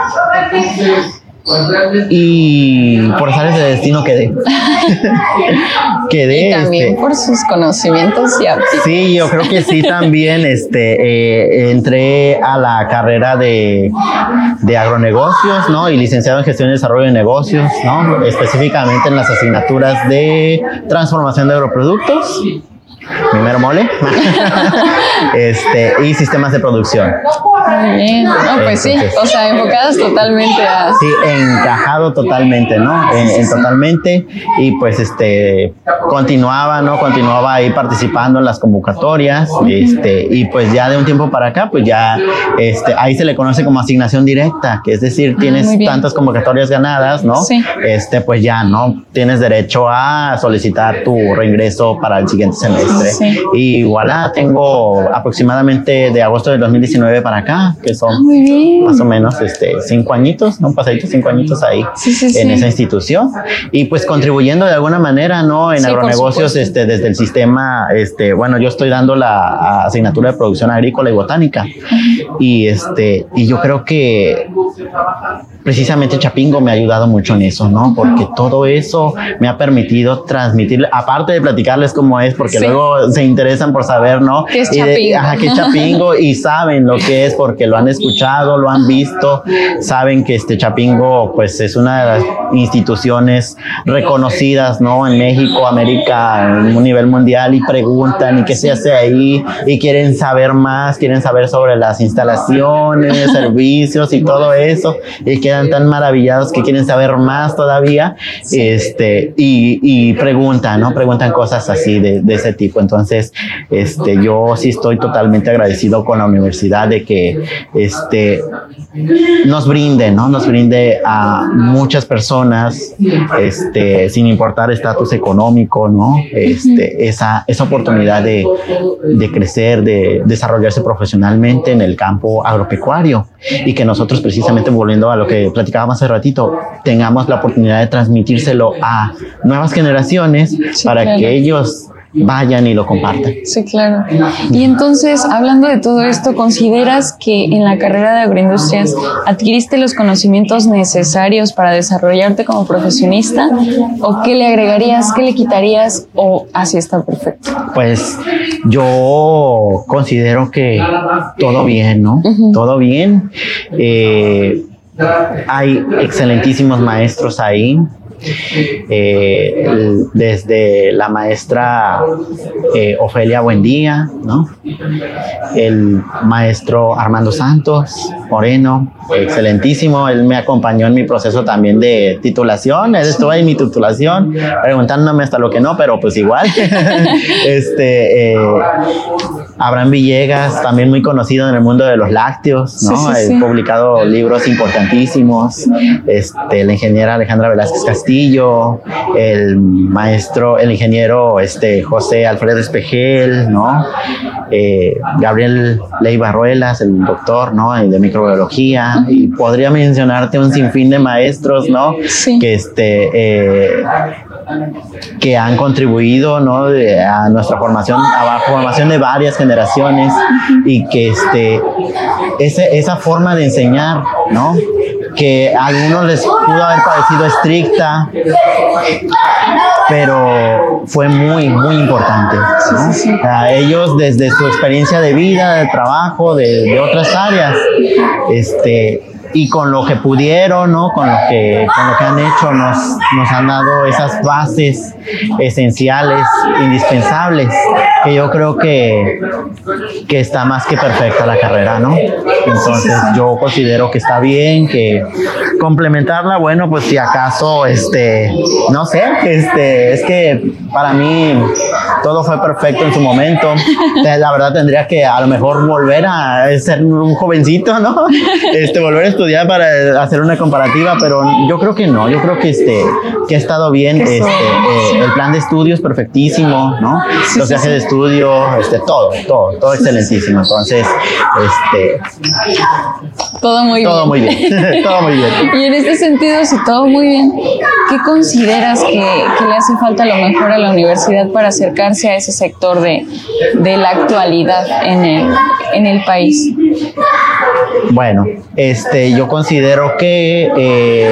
Y por azares de destino quedé. quedé. Y también este, por sus conocimientos y aptitudes. Sí, yo creo que sí también. Este, eh, entré a la carrera de, de agronegocios, ¿no? Y licenciado en gestión y desarrollo de negocios, ¿no? Específicamente en las asignaturas de transformación de agroproductos. Mi mero mole. este, y sistemas de producción. Muy bien. No, pues Entonces, sí, o sea, enfocadas totalmente a... Sí, encajado totalmente, ¿no? En, en totalmente. Y pues este, continuaba, ¿no? Continuaba ahí participando en las convocatorias. Este, y pues ya de un tiempo para acá, pues ya, este, ahí se le conoce como asignación directa, que es decir, tienes ah, tantas convocatorias ganadas, ¿no? Sí. Este, pues ya, ¿no? Tienes derecho a solicitar tu reingreso para el siguiente semestre. Sí. Y voilà, tengo aproximadamente de agosto del dos mil diecinueve para acá, que son ah, más o menos este, cinco añitos, ¿no? Pasaditos cinco añitos ahí sí, sí, en sí. esa institución. Y pues contribuyendo de alguna manera, ¿no? En sí, agronegocios, este, desde el sistema, este, bueno, yo estoy dando la asignatura de producción agrícola y botánica. Uh-huh. Y este, y yo creo que precisamente Chapingo me ha ayudado mucho en eso, ¿no? Porque todo eso me ha permitido transmitir, aparte de platicarles cómo es, porque sí. luego se interesan por saber, ¿no? ¿Qué es y Chapingo? De, ajá, ¿qué es Chapingo? Y saben lo que es porque lo han escuchado, lo han visto, saben que este Chapingo, pues, es una de las instituciones reconocidas, ¿no? En México, América, en un nivel mundial, y preguntan, ¿y qué se hace ahí? Y quieren saber más, quieren saber sobre las instalaciones, servicios y todo eso, y quedan tan maravillados que quieren saber más todavía, sí. este, y, y preguntan, ¿no? Preguntan cosas así de, de ese tipo. Entonces, este, yo sí estoy totalmente agradecido con la universidad de que, este, nos brinde, ¿no? Nos brinde a muchas personas, este, sin importar estatus económico, ¿no? Este, esa, esa oportunidad de, de crecer, de desarrollarse profesionalmente en el campo agropecuario, y que nosotros, precisamente volviendo a lo que platicábamos hace ratito, tengamos la oportunidad de transmitírselo a nuevas generaciones, sí, para claro. que ellos vayan y lo compartan. Sí, claro. Y entonces, hablando de todo esto, ¿consideras que en la carrera de agroindustrias adquiriste los conocimientos necesarios para desarrollarte como profesionista? ¿O qué le agregarías, qué le quitarías, o así está perfecto? Pues yo considero que todo bien, ¿no? Uh-huh. Todo bien. Eh, hay excelentísimos maestros ahí. Eh, desde la maestra eh, Ofelia Buendía, ¿no? El maestro Armando Santos Moreno, excelentísimo. Él me acompañó en mi proceso también de titulación. Él estuvo en mi titulación preguntándome hasta lo que no, pero pues igual. este eh, Abraham Villegas, también muy conocido en el mundo de los lácteos, ¿no? Sí, sí, sí. He publicado libros importantísimos. Este, la ingeniera Alejandra Velázquez Castillo, el maestro, el ingeniero este, José Alfredo Espejel, ¿no? Eh, Gabriel Leiva Ruelas, el doctor, ¿no? De microbiología, y podría mencionarte un sinfín de maestros, ¿no? Sí. Que este eh, que han contribuido, ¿no? De, a nuestra formación, a la formación de varias generaciones, y que este ese, esa forma de enseñar, ¿no? Que a algunos les pudo haber parecido estricta, pero fue muy, muy importante, ¿no? Sí, sí, sí. A ellos, desde su experiencia de vida, de trabajo, de, de otras áreas, este, y con lo que pudieron, ¿no? Con lo que, con lo que han hecho, nos, nos han dado esas bases esenciales, indispensables, que yo creo que, que está más que perfecta la carrera, ¿no? Entonces yo considero que está bien, que complementarla, bueno, pues si acaso, este, no sé, este, es que para mí todo fue perfecto en su momento. La verdad tendría que a lo mejor volver a ser un jovencito, ¿no? Este, volver a estudiar para hacer una comparativa, pero yo creo que no, yo creo que este, que ha estado bien, este, eh, el plan de estudios perfectísimo, ¿no? Sí, los viajes sí, sí. de estudio, este, todo, todo, todo sí, excelentísimo. Entonces, este, todo muy todo bien. Muy bien. Todo muy bien. Y en este sentido, si todo muy bien, ¿qué consideras que, que le hace falta a lo mejor a la universidad para acercarse a ese sector de, de la actualidad en el, en el país? Bueno, este, yo considero que eh,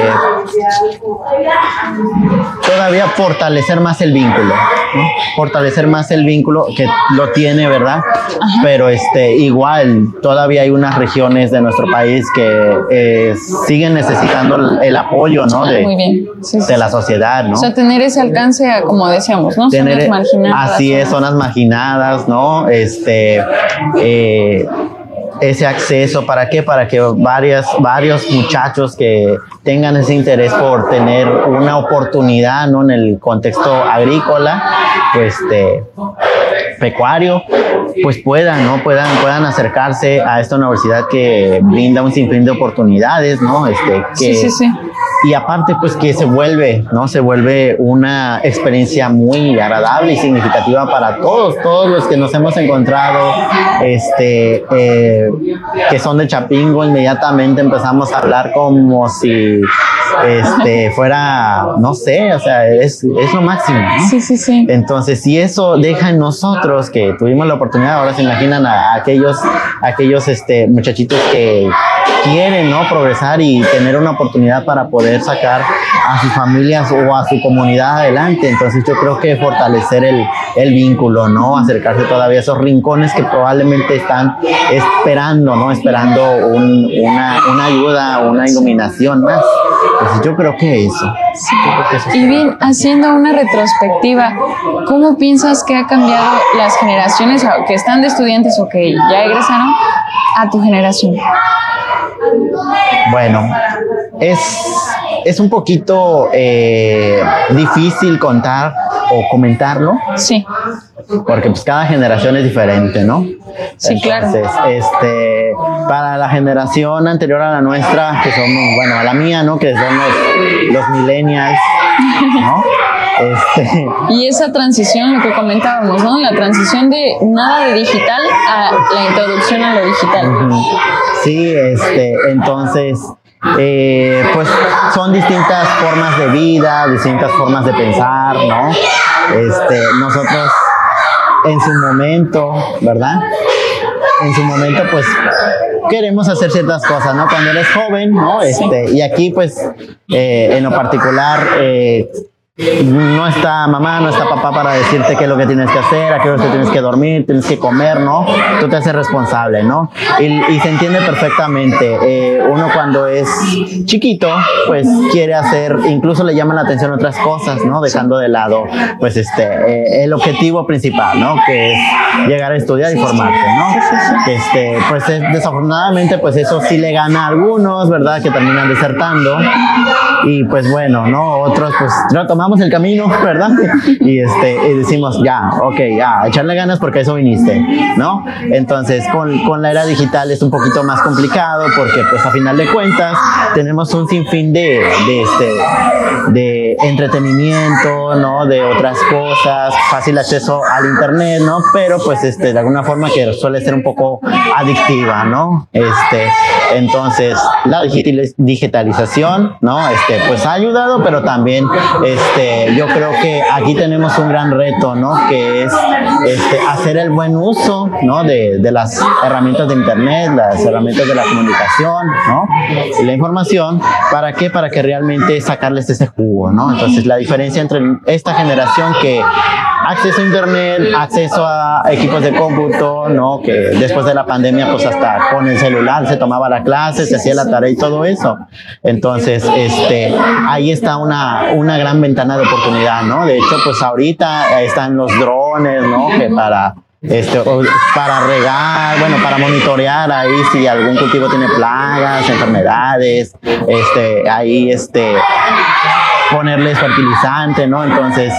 todavía fortalecer más el vínculo, ¿no? Fortalecer más el vínculo que lo tiene, ¿verdad? Ajá. Pero este, igual todavía hay unas regiones de nuestro país que eh, siguen necesitando el, el apoyo, ¿no? De, Muy bien. Sí, sí, de la sociedad, ¿no? O sea, tener ese alcance a, como decíamos, ¿no? Tener, zonas marginadas. Así es, zonas marginadas, ¿no? Este, eh, ese acceso, ¿para qué? Para que varias, varios muchachos que tengan ese interés por tener una oportunidad, ¿no? En el contexto agrícola, pues, este, pecuario, pues puedan, ¿no? Puedan, puedan acercarse a esta universidad que brinda un sinfín de oportunidades, ¿no? Este, que, sí, sí, sí. Y aparte, pues que se vuelve, ¿no? Se vuelve una experiencia muy agradable y significativa para todos, todos los que nos hemos encontrado, este, eh, que son de Chapingo. Inmediatamente empezamos a hablar como si este, fuera, no sé, o sea, es, es lo máximo, ¿no? Sí, sí, sí. Entonces, si eso deja en nosotros, que tuvimos la oportunidad, ahora se imaginan a, a aquellos, a aquellos este, muchachitos que, quieren, ¿no?, progresar y tener una oportunidad para poder sacar a sus familias o a su comunidad adelante. Entonces yo creo que fortalecer el, el vínculo, ¿no?, acercarse todavía a esos rincones que probablemente están esperando, ¿no?, esperando un, una, una ayuda, una iluminación más. Entonces yo creo que eso. Sí. Yo creo que eso y bien, haciendo una retrospectiva, ¿cómo piensas que ha cambiado las generaciones que están de estudiantes o que ya egresaron a tu generación? Bueno, es, es un poquito eh, difícil contar o comentarlo. Sí. Porque pues cada generación es diferente, ¿no? Sí, Entonces, claro. Este, para la generación anterior a la nuestra, que somos, bueno, a la mía, ¿no?, que son los, los millennials, ¿no? Este, y esa transición, lo que comentábamos, ¿no? La transición de nada de digital a la introducción a lo digital. Uh-huh. Sí, este, entonces, eh, pues son distintas formas de vida, distintas formas de pensar, ¿no? Este, nosotros en su momento, ¿verdad? En su momento, pues, queremos hacer ciertas cosas, ¿no? Cuando eres joven, ¿no? Este, y aquí, pues, eh, en lo particular, eh, no está mamá, no está papá para decirte qué es lo que tienes que hacer, a qué hora te tienes que dormir, tienes que comer, ¿no? Tú te haces responsable, ¿no? Y, y se entiende perfectamente. Eh, uno cuando es chiquito, pues quiere hacer, incluso le llaman la atención otras cosas, ¿no? Dejando de lado, pues, este, eh, el objetivo principal, ¿no? Que es llegar a estudiar y formarte, ¿no? Este, pues, es, desafortunadamente, pues, eso sí le gana a algunos, ¿verdad? Que terminan desertando. Y, pues, bueno, ¿no? Otros, pues, retomamos el camino, ¿verdad? Y este y decimos, ya, ok, ya, echarle ganas porque a eso viniste, ¿no? Entonces, con, con la era digital es un poquito más complicado porque, pues, a final de cuentas, tenemos un sinfín de, de, este, de entretenimiento, ¿no? De otras cosas, fácil acceso al internet, ¿no? Pero, pues, este, de alguna forma que suele ser un poco adictiva, ¿no? Este, entonces, la digitalización, ¿no? Este, pues, ha ayudado, pero también, este, yo creo que aquí tenemos un gran reto, ¿no? Que es este, hacer el buen uso, ¿no? De, de las herramientas de internet, las herramientas de la comunicación, ¿no? Y la información, ¿para qué? Para que realmente sacarles ese jugo, ¿no? Entonces, la diferencia entre esta generación que acceso a internet, acceso a equipos de cómputo, ¿no? Que después de la pandemia, pues hasta con el celular se tomaba la clase, se hacía la tarea y todo eso. Entonces, este, ahí está una, una gran ventana de oportunidad, ¿no? De hecho, pues ahorita están los drones, ¿no? Que para Este, para regar, bueno, para monitorear ahí si algún cultivo tiene plagas, enfermedades, este, ahí, este, ponerles fertilizante, ¿no? Entonces,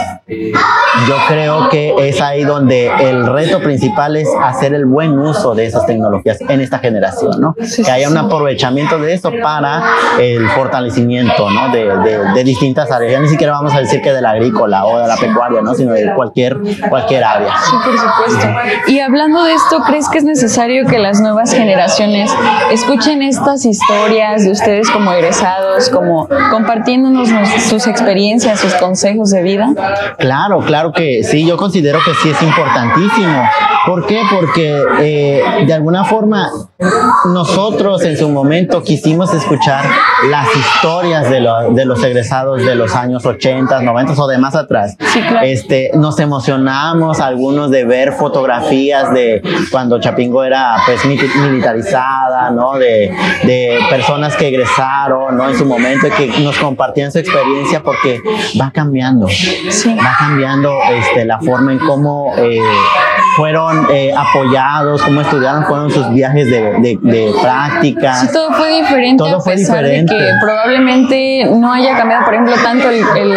yo creo que es ahí donde el reto principal es hacer el buen uso de esas tecnologías en esta generación, ¿no? Sí, que haya un aprovechamiento de eso para el fortalecimiento, ¿no? De, de, de distintas áreas. Ya ni siquiera vamos a decir que de la agrícola o de la pecuaria, ¿no? Sino de cualquier, cualquier área. Sí, por supuesto. Y hablando de esto, ¿crees que es necesario que las nuevas generaciones escuchen estas historias de ustedes como egresados, como compartiéndonos sus experiencias, sus consejos de vida? Claro, claro que sí, yo considero que sí es importantísimo. ¿Por qué? Porque eh, de alguna forma nosotros en su momento quisimos escuchar las historias de, lo, de los egresados de los años ochenta, noventa o de más atrás. Sí, claro. Este, nos emocionamos algunos de ver fotografías de cuando Chapingo era pues militarizada, ¿no? De, de personas que egresaron, ¿no? En su momento y que nos compartían su experiencia porque va cambiando. Sí. Va cambiando este, la forma en cómo eh, fueron eh, apoyados, cómo estudiaron, fueron sus viajes de, de, de práctica. Sí, todo fue diferente. Todo a fue pesar diferente. de que probablemente no haya cambiado, por ejemplo, tanto el, el,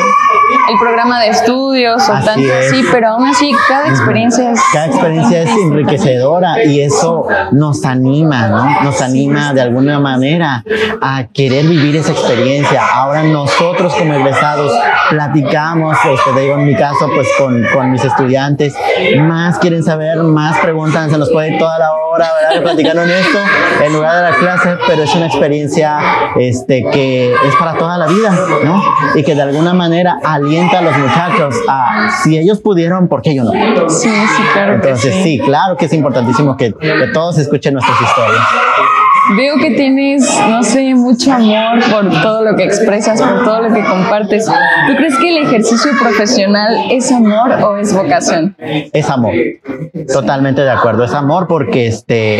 el programa de estudios o Así tanto es. así, pero aún así cada experiencia es... Cada experiencia es enriquecedora y eso nos anima, ¿no? Nos anima de alguna manera a querer vivir esa experiencia. Ahora nosotros como egresados platicamos, este, te digo en mi caso, pues con, con mis estudiantes, más quieren saber, más preguntan, se nos puede ir toda la hora, ¿verdad? Platicando en esto en lugar de la clase, pero es una experiencia este, que es para toda la vida, ¿no? Y que de alguna manera alienta a los muchachos a, si ellos pudieron, ¿por qué yo no? Sí, sí, claro. Entonces, que sí. sí, claro que es importantísimo que, que todos escuchen nuestras historias. Veo que tienes, no sé, mucho amor por todo lo que expresas, por todo lo que compartes. ¿Tú crees que el ejercicio profesional es amor o es vocación? Es amor, totalmente de acuerdo, es amor porque este,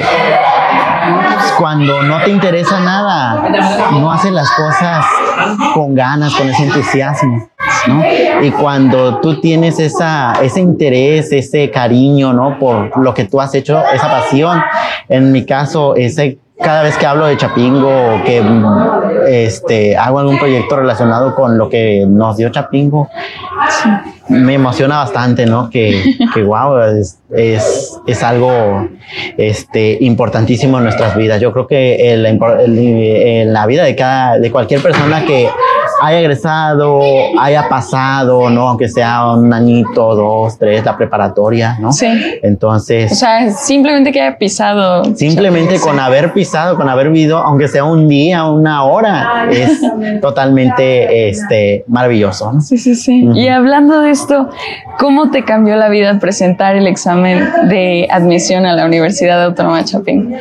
cuando no te interesa nada, no haces las cosas con ganas, con ese entusiasmo, ¿no? Y cuando tú tienes esa, ese interés, ese cariño, ¿no? Por lo que tú has hecho, esa pasión, en mi caso, ese cada vez que hablo de Chapingo o que este, hago algún proyecto relacionado con lo que nos dio Chapingo, me emociona bastante, ¿no? Que, que wow, es, es, es algo este, importantísimo en nuestras vidas. Yo creo que en la, en la vida de, cada, de cualquier persona que haya egresado, haya pasado, ¿no? Aunque sea un añito, dos, tres, la preparatoria, ¿no? Sí. Entonces... O sea, simplemente que haya pisado. Simplemente con haber pisado, con haber vivido, aunque sea un día, una hora, es totalmente este, maravilloso, ¿no? Sí, sí, sí. Uh-huh. Y hablando de esto, ¿cómo te cambió la vida presentar el examen de admisión a la Universidad Autónoma de Chapingo?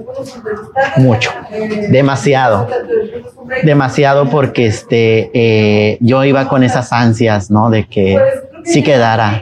Mucho, demasiado, demasiado porque este, eh, yo iba con esas ansias, ¿no? De que sí quedara.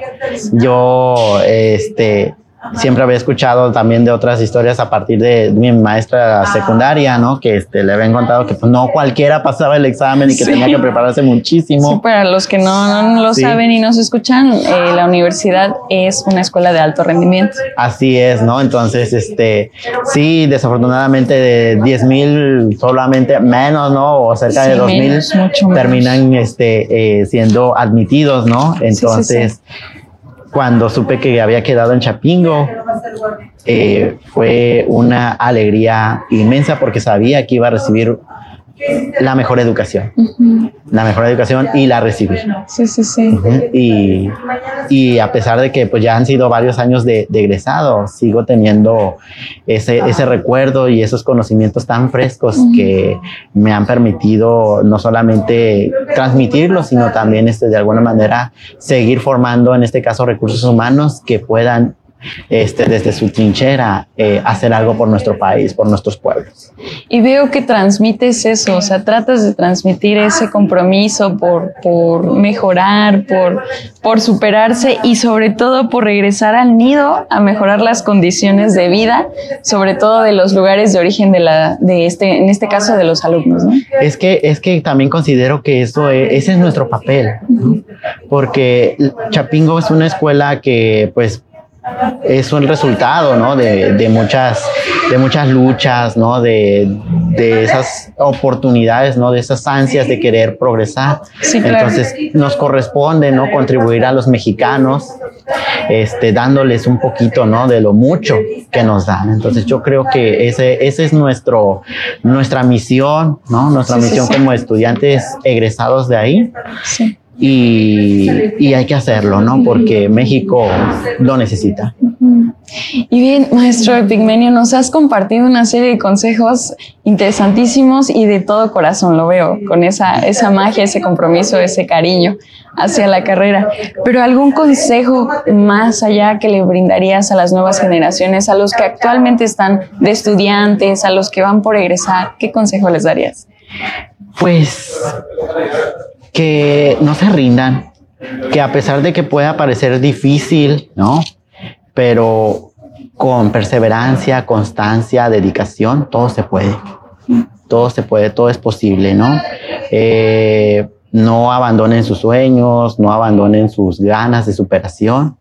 Yo, este... siempre había escuchado también de otras historias a partir de mi maestra secundaria, ¿no? Que este, le habían contado que pues, no cualquiera pasaba el examen y que sí. tenía que prepararse muchísimo. Sí, para los que no, no lo sí. saben y no se escuchan, eh, la universidad es una escuela de alto rendimiento. Así es, ¿no? Entonces, este, sí, desafortunadamente de diez mil solamente menos, ¿no? O cerca sí, de dos mil terminan este, eh, siendo admitidos, ¿no? Entonces... Sí, sí, sí. Cuando supe que había quedado en Chapingo, eh, fue una alegría inmensa porque sabía que iba a recibir la mejor educación, uh-huh. la mejor educación y la recibí. Sí, sí, sí. Uh-huh. Y, y a pesar de que pues ya han sido varios años de, de egresado, sigo teniendo ese, ese recuerdo y esos conocimientos tan frescos uh-huh. que me han permitido no solamente transmitirlo, sino también este, de alguna manera seguir formando, en este caso, recursos humanos que puedan Este, desde su trinchera eh, hacer algo por nuestro país, por nuestros pueblos. Y veo que transmites eso, o sea, tratas de transmitir ese compromiso por, por mejorar, por, por superarse y sobre todo por regresar al nido a mejorar las condiciones de vida, sobre todo de los lugares de origen de la, de este, en este caso de los alumnos, ¿no? Es que, es que también considero que eso es, ese es nuestro papel, ¿no? Porque Chapingo es una escuela que pues es un resultado, ¿no? de, de, muchas, de muchas luchas, ¿no? de, de esas oportunidades, ¿no? De esas ansias de querer progresar. Sí, claro. Entonces nos corresponde, ¿no? Contribuir a los mexicanos, este, dándoles un poquito, ¿no? De lo mucho que nos dan. Entonces yo creo que ese, ese es nuestro, nuestra misión, ¿no? Nuestra sí, misión sí, sí. como estudiantes egresados de ahí. Sí. Y, y hay que hacerlo, ¿no? Porque México lo necesita. Y bien, maestro Epigmenio, nos has compartido una serie de consejos interesantísimos y de todo corazón, lo veo, con esa, esa magia, ese compromiso, ese cariño hacia la carrera. Pero ¿algún consejo más allá que le brindarías a las nuevas generaciones, a los que actualmente están de estudiantes, a los que van por egresar? ¿Qué consejo les darías? Pues... que no se rindan, que a pesar de que pueda parecer difícil, ¿no? Pero con perseverancia, constancia, dedicación, todo se puede. Todo se puede, todo es posible, ¿no? Eh, no abandonen sus sueños, no abandonen sus ganas de superación.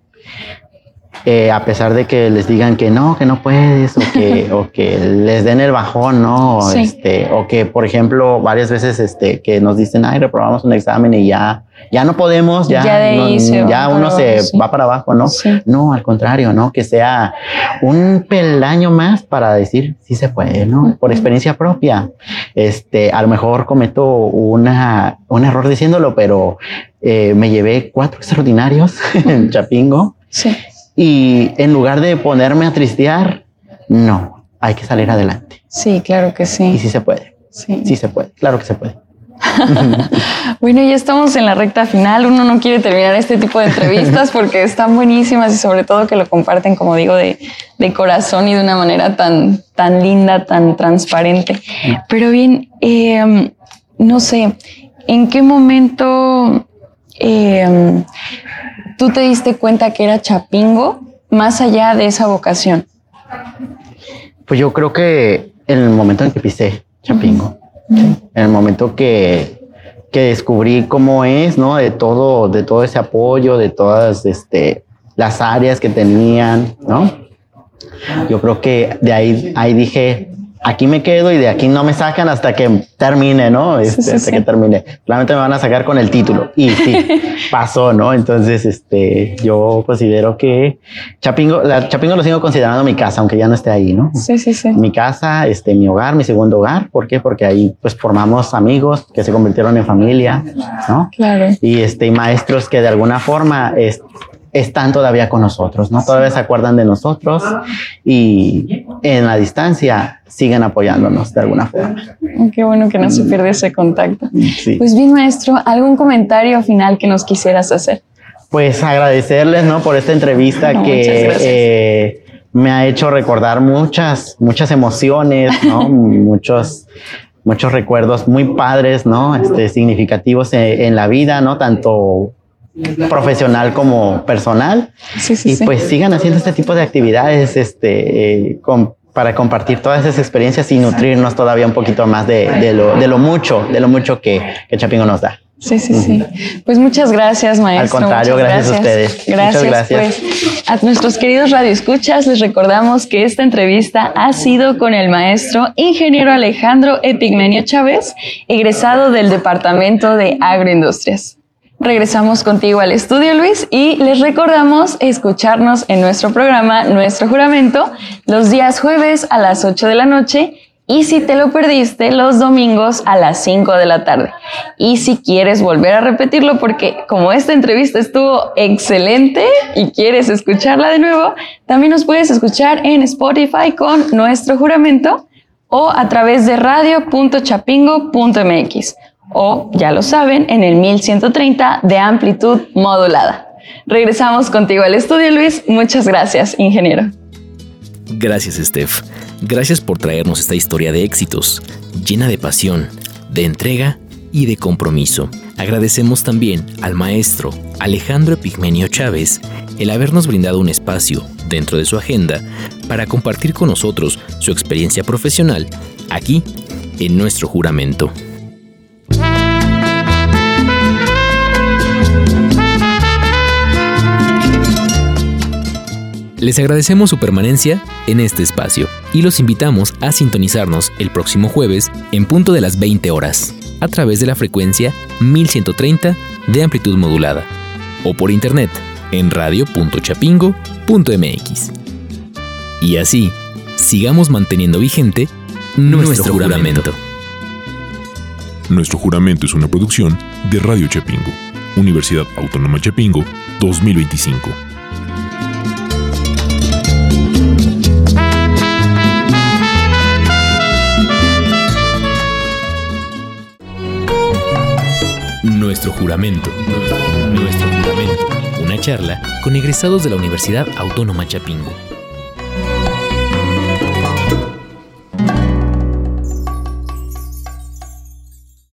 Eh, a pesar de que les digan que no, que no puedes, o que, o que les den el bajón, ¿no? Sí. Este, o que, por ejemplo, varias veces este, que nos dicen, ay, reprobamos un examen y ya, ya no podemos, ya, ya, de ahí no, se ya uno abajo, se sí. va para abajo, ¿no? Sí. No, al contrario, ¿no? Que sea un peldaño más para decir, sí se puede, ¿no? Por experiencia propia. Este, a lo mejor cometo una, un error diciéndolo, pero eh, me llevé cuatro extraordinarios en Chapingo. Sí. Y en lugar de ponerme a tristear, no, hay que salir adelante. Sí, claro que sí. Y sí se puede, sí, sí se puede, claro que se puede. Bueno, ya estamos en la recta final. Uno no quiere terminar este tipo de entrevistas porque están buenísimas y sobre todo que lo comparten, como digo, de, de corazón y de una manera tan, tan linda, tan transparente. Pero bien, eh, no sé, ¿en qué momento eh, tú te diste cuenta que era Chapingo más allá de esa vocación? Pues yo creo que en el momento en que pisé Chapingo, uh-huh. en el momento que, que descubrí cómo es, ¿no? De todo, de todo ese apoyo, de todas este, las áreas que tenían, ¿no? Yo creo que de ahí, ahí dije, aquí me quedo y de aquí no me sacan hasta que termine, ¿no? Este, sí, sí, hasta sí. que termine. Claramente me van a sacar con el título. Y sí, pasó, ¿no? Entonces, este, yo considero que Chapingo, la, Chapingo lo sigo considerando mi casa, aunque ya no esté ahí, ¿no? Sí, sí, sí. Mi casa, este, mi hogar, mi segundo hogar. ¿Por qué? Porque ahí, pues, formamos amigos que se convirtieron en familia, ¿no? Claro. Y, este, y maestros que de alguna forma, es, están todavía con nosotros, ¿no? Todavía se acuerdan de nosotros y en la distancia siguen apoyándonos de alguna forma. Qué bueno que no se pierde ese contacto. Sí. Pues bien, maestro, ¿algún comentario final que nos quisieras hacer? Pues agradecerles, ¿no? Por esta entrevista no, que eh, me ha hecho recordar muchas, muchas emociones, ¿no? muchos, muchos recuerdos muy padres, ¿no? Este, significativos en, en la vida, ¿no? Tanto profesional como personal. Sí, sí, y sí. pues sigan haciendo este tipo de actividades este, eh, con, para compartir todas esas experiencias y nutrirnos todavía un poquito más de, de, lo, de lo mucho, de lo mucho que, que Chapingo nos da. Sí, sí, sí. Pues muchas gracias, maestro. Al contrario, gracias, gracias a ustedes. Gracias, muchas gracias. Pues, a nuestros queridos radioescuchas les recordamos que esta entrevista ha sido con el maestro ingeniero Alejandro Epigmenio Chávez, egresado del Departamento de Agroindustrias. Regresamos contigo al estudio, Luis, y les recordamos escucharnos en nuestro programa Nuestro Juramento los días jueves a las ocho de la noche y si te lo perdiste, los domingos a las cinco de la tarde. Y si quieres volver a repetirlo, porque como esta entrevista estuvo excelente y quieres escucharla de nuevo, también nos puedes escuchar en Spotify con Nuestro Juramento o a través de radio punto chapingo punto m x. O, ya lo saben, en el mil ciento treinta de amplitud modulada. Regresamos contigo al estudio, Luis. Muchas gracias, ingeniero. Gracias, Steph. Gracias por traernos esta historia de éxitos, llena de pasión, de entrega y de compromiso. Agradecemos también al maestro Alejandro Epigmenio Chávez el habernos brindado un espacio dentro de su agenda para compartir con nosotros su experiencia profesional aquí en Nuestro Juramento. Les agradecemos su permanencia en este espacio y los invitamos a sintonizarnos el próximo jueves en punto de las veinte horas a través de la frecuencia mil ciento treinta de amplitud modulada o por internet en radio punto chapingo punto m x. Y así, sigamos manteniendo vigente nuestro, nuestro juramento. juramento. Nuestro Juramento es una producción de Radio Chapingo, Universidad Autónoma Chapingo dos mil veinticinco. Nuestro Juramento. Nuestro Juramento. Una charla con egresados de la Universidad Autónoma Chapingo.